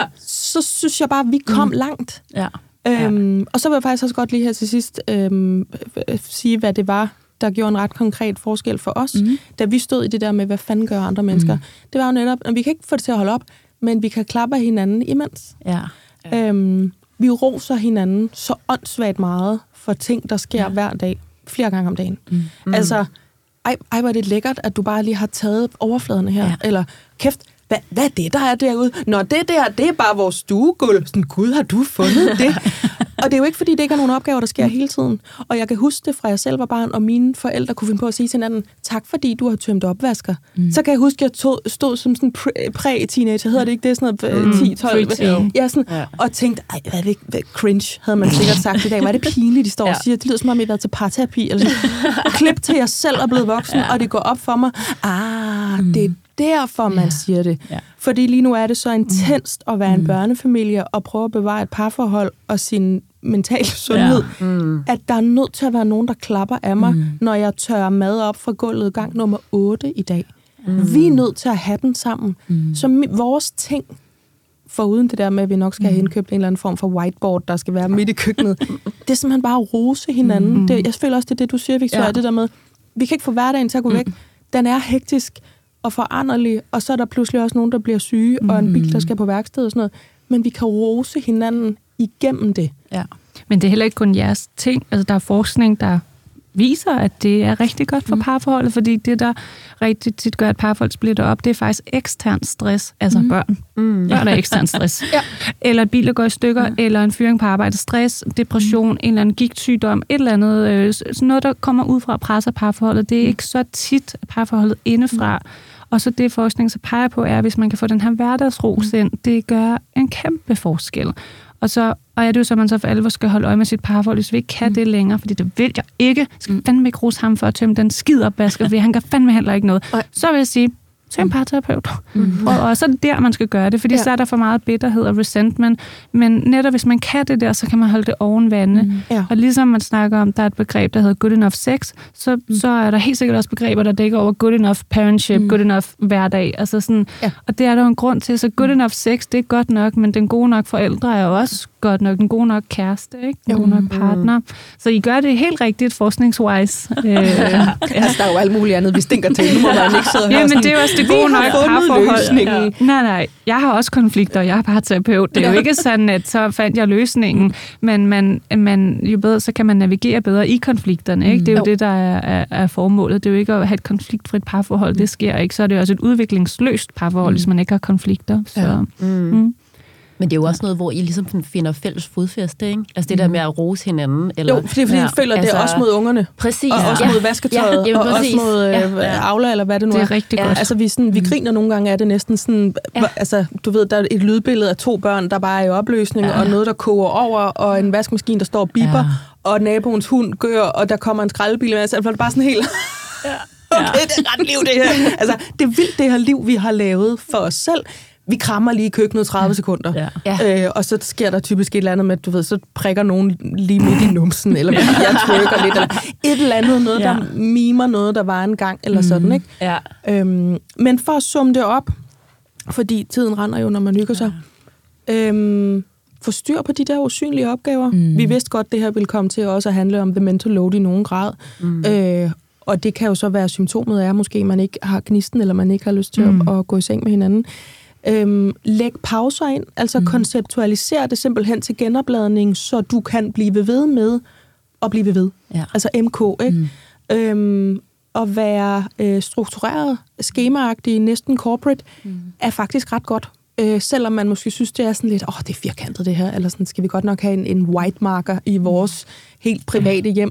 så synes jeg bare, at vi kom mm. langt. Ja. Øhm, ja. Og så vil jeg faktisk også godt lige her til sidst øhm, sige, hvad det var, der gjorde en ret konkret forskel for os, mm. da vi stod i det der med, hvad fanden gør andre mennesker. Mm. Det var jo netop, at vi kan ikke få det til at holde op, men vi kan klappe hinanden imens. Ja. Ja. Øhm, vi roser hinanden så åndssvagt meget for ting, der sker ja. hver dag, flere gange om dagen. Mm. Mm. Altså, ej, ej, hvor er det lækkert, at du bare lige har taget overfladerne her. Ja. Eller, kæft, hvad, hvad er det, der er derude? Nå, det der, det er bare vores stuegulv. Sådan, gud, har du fundet det? Og det er jo ikke, fordi det ikke er nogen opgaver, der sker hele tiden. Og jeg kan huske det fra jeg selv var barn, og mine forældre kunne finde på at sige til hinanden, tak fordi du har tømt opvasker. Mm. Så kan jeg huske, at jeg tog, stod som sådan præ-teenager, hedder det ikke det? Sådan noget mm. ti tolv. Ja, sådan, ja. Og tænkte, ej, hvad er det hvad cringe, havde man sikkert sagt i dag. Hvad er det pinligt, de står ja. og siger? Det lyder som om, I har været til parterapi. Eller sådan. Klip til jer selv er blevet voksen, ja. og det går op for mig. Ah, mm. det er derfor, man ja. siger det. Ja. Fordi lige nu er det så intenst at være en børnefamilie og prøve at bevare et parforhold og sin mentale sundhed, ja. mm. at der er nødt til at være nogen, der klapper af mig, mm. når jeg tørrer mad op fra gulvet gang nummer otte i dag. Mm. Vi er nødt til at have den sammen. Mm. Så mi- vores ting, foruden det der med, at vi nok skal have indkøbt en eller anden form for whiteboard, der skal være midt i køkkenet, det er simpelthen bare at rose hinanden. Mm. Det, jeg føler også, det er det, du siger, Victoria, ja. det der med, vi kan ikke få hverdagen til at gå mm. væk. Den er hektisk og foranderlig, og så er der pludselig også nogen, der bliver syge, mm. og en bil, der skal på værksted og sådan noget. Men vi kan rose hinanden igennem det. Ja. Men det er heller ikke kun jeres ting. Altså, der er forskning, der viser, at det er rigtig godt for parforholdet, fordi det, der rigtig tit gør, at parforhold splitter op, det er faktisk ekstern stress, altså mm. børn. Mm. Børn er ekstern stress. ja. Eller et bil, der går i stykker, mm. eller en fyring på arbejde, stress, depression, mm. en eller anden gigtsygdom, et eller andet, øh, sådan noget, der kommer ud fra at presse parforholdet. Det er ikke så tit parforholdet indefra. Mm. Og så det forskning, så peger på, er, at hvis man kan få den her hverdagsros ind, det gør en kæmpe forskel. Og så og er det jo så, man så for alvor skal holde øje med sit parforhold, hvis vi ikke kan mm. det længere, fordi det vil jeg ikke. Skal fandme ikke rose ham for at tømme den skidopvasker, fordi han kan fandme heller ikke noget. Ej. Så vil jeg sige, søg en parterapeut. Mm. Og, og så er det der, man skal gøre det, fordi ja. så er der for meget bitterhed og resentment. Men netop hvis man kan det der, så kan man holde det oven vande. Mm. Ja. Og ligesom man snakker om, der er et begreb, der hedder good enough sex, så, mm. så er der helt sikkert også begreber, der dækker over good enough parentship, mm. good enough hverdag. Altså sådan, ja. Og det er der jo en grund til. Så good enough sex, det er godt nok, men den gode nok forældre er jo også godt nok. Den gode nok kæreste, ikke? Den gode nok partner. Så I gør det helt rigtigt forskningswise. øh, ja. Altså, der er jo alt muligt andet, vi stinker til. Nu må man ikke sidde og høre ja, men sådan, det er også det gode nok parforhold. Ja. Nej, nej. Jeg har også konflikter, jeg har parterapeut. Det er jo ikke sådan, at så fandt jeg løsningen, men man, man, jo bedre, så kan man navigere bedre i konflikterne. Ikke? Det er jo, jo det, der er, er, er formålet. Det er jo ikke at have et konfliktfrit parforhold. Det sker ikke. Så er det jo også et udviklingsløst parforhold, mm. hvis man ikke har konflikter. Så, ja. mm. Mm. Men det er jo også noget, hvor I ligesom finder fælles fodfæste, ikke? Altså det der med at rose hinanden. Eller, jo, fordi, fordi ja. I føler, altså, det er også mod ungerne. Præcis. Og også ja. mod vasketøjet, ja, og også mod øh, ja. Aula, eller hvad det nu er. Det er rigtig ja. godt. Altså vi, sådan, vi griner nogle gange af det næsten sådan, ja. altså du ved, der er et lydbillede af to børn, der bare er i opløsning, ja. og noget, der koger over, og en vaskemaskine, der står og bipper, ja. og naboens hund gør, og der kommer en skraldebil. Altså det er bare sådan helt... ja. Okay, det er ret liv, det her. Altså, det er vildt, det her liv, vi har lavet for os selv. Vi krammer lige i køkkenet tredive sekunder, ja. øh, og så sker der typisk et eller andet med, du ved, så prikker nogen lige midt i numsen, eller jeg trykker lidt, eller et eller andet, noget, ja. der mimer noget, der var en gang, eller mm. sådan, ikke? Ja. Øhm, men for at summe det op, fordi tiden render jo, når man hygger sig, ja. øhm, få styr på de der usynlige opgaver. Mm. Vi vidste godt, det her ville komme til også at handle om the mental load i nogen grad, mm. øh, og det kan jo så være, symptomet er, måske man ikke har gnisten, eller man ikke har lyst til mm. at, at gå i seng med hinanden. Øhm, læg pauser ind, altså mm. konceptualiser det simpelthen til genopladning, så du kan blive ved med at blive ved. Ja. Altså M K, ikke? Mm. Øhm, at være øh, struktureret, skemaagtig, næsten corporate, mm. er faktisk ret godt. Øh, selvom man måske synes, det er sådan lidt, åh, oh, det er firkantet det her, eller sådan, skal vi godt nok have en, en white marker i vores helt private hjem.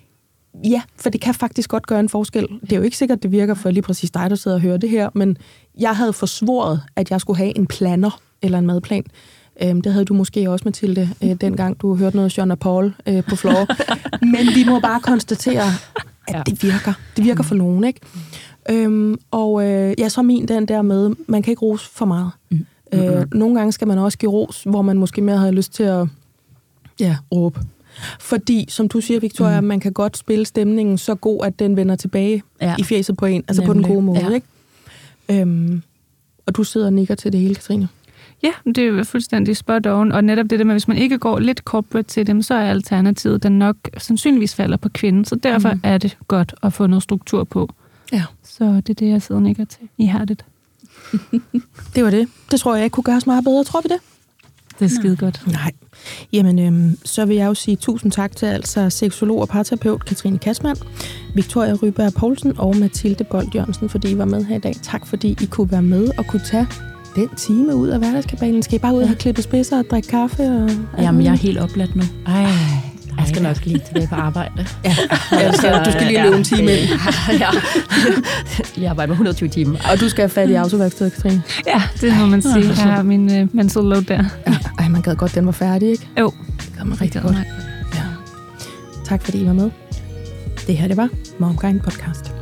Ja, for det kan faktisk godt gøre en forskel. Det er jo ikke sikkert, det virker for lige præcis dig, der sidder og hører det her, men jeg havde forsvoret, at jeg skulle have en planner eller en madplan. Øhm, det havde du måske også, Mathilde, øh, dengang du hørte noget Jean Paul øh, på floor. Men vi må bare konstatere, at ja. det virker. Det virker for nogen, ikke? Øhm, og øh, ja, så min den der med, man kan ikke rose for meget. Mm. Øh, nogle gange skal man også give ros, hvor man måske mere havde lyst til at ja, råbe. Fordi, som du siger, Victoria, mm. man kan godt spille stemningen så god, at den vender tilbage ja. i fjeset på en, altså Nemlig. på den gode måde, ja. ikke? Øhm, og du sidder og nikker til det hele, Katrine. Ja, det er jo fuldstændig spot on, og netop det der med, hvis man ikke går lidt corporate til dem, så er alternativet, den nok sandsynligvis falder på kvinden, så derfor mm. er det godt at få noget struktur på. Ja. Så det er det, jeg sidder og nikker til. I har det. Det var det. Det tror jeg ikke kunne gøres meget bedre, tror vi det? Det er skide godt. Nej. Jamen, øhm, så vil jeg jo sige tusind tak til altså seksolog og parterapeut Katrine Kassmann, Victoria Ryberg Poulsen og Mathilde Bold Jørgensen, fordi I var med her i dag. Tak, fordi I kunne være med og kunne tage den time ud af hverdagskabalen. Skal I bare ud og have klippet spidser og drikke kaffe? Og Jamen, jeg er helt opladt nu. Ej, jeg skal nok lige tilbage på arbejde. Ja, ja skal, du skal lige løbe en time ind. Ja, jeg arbejder med hundrede og tyve timer. Og du skal have fat i autoværkstedet, Katrine. Ja, det må man sige. Jeg har min uh, mental load der. Ja. Ej, man gad godt, den var færdig, ikke? Jo. Det gad man rigtig godt. Ja. Tak, fordi I var med. Det her, det var MomKind Podcast.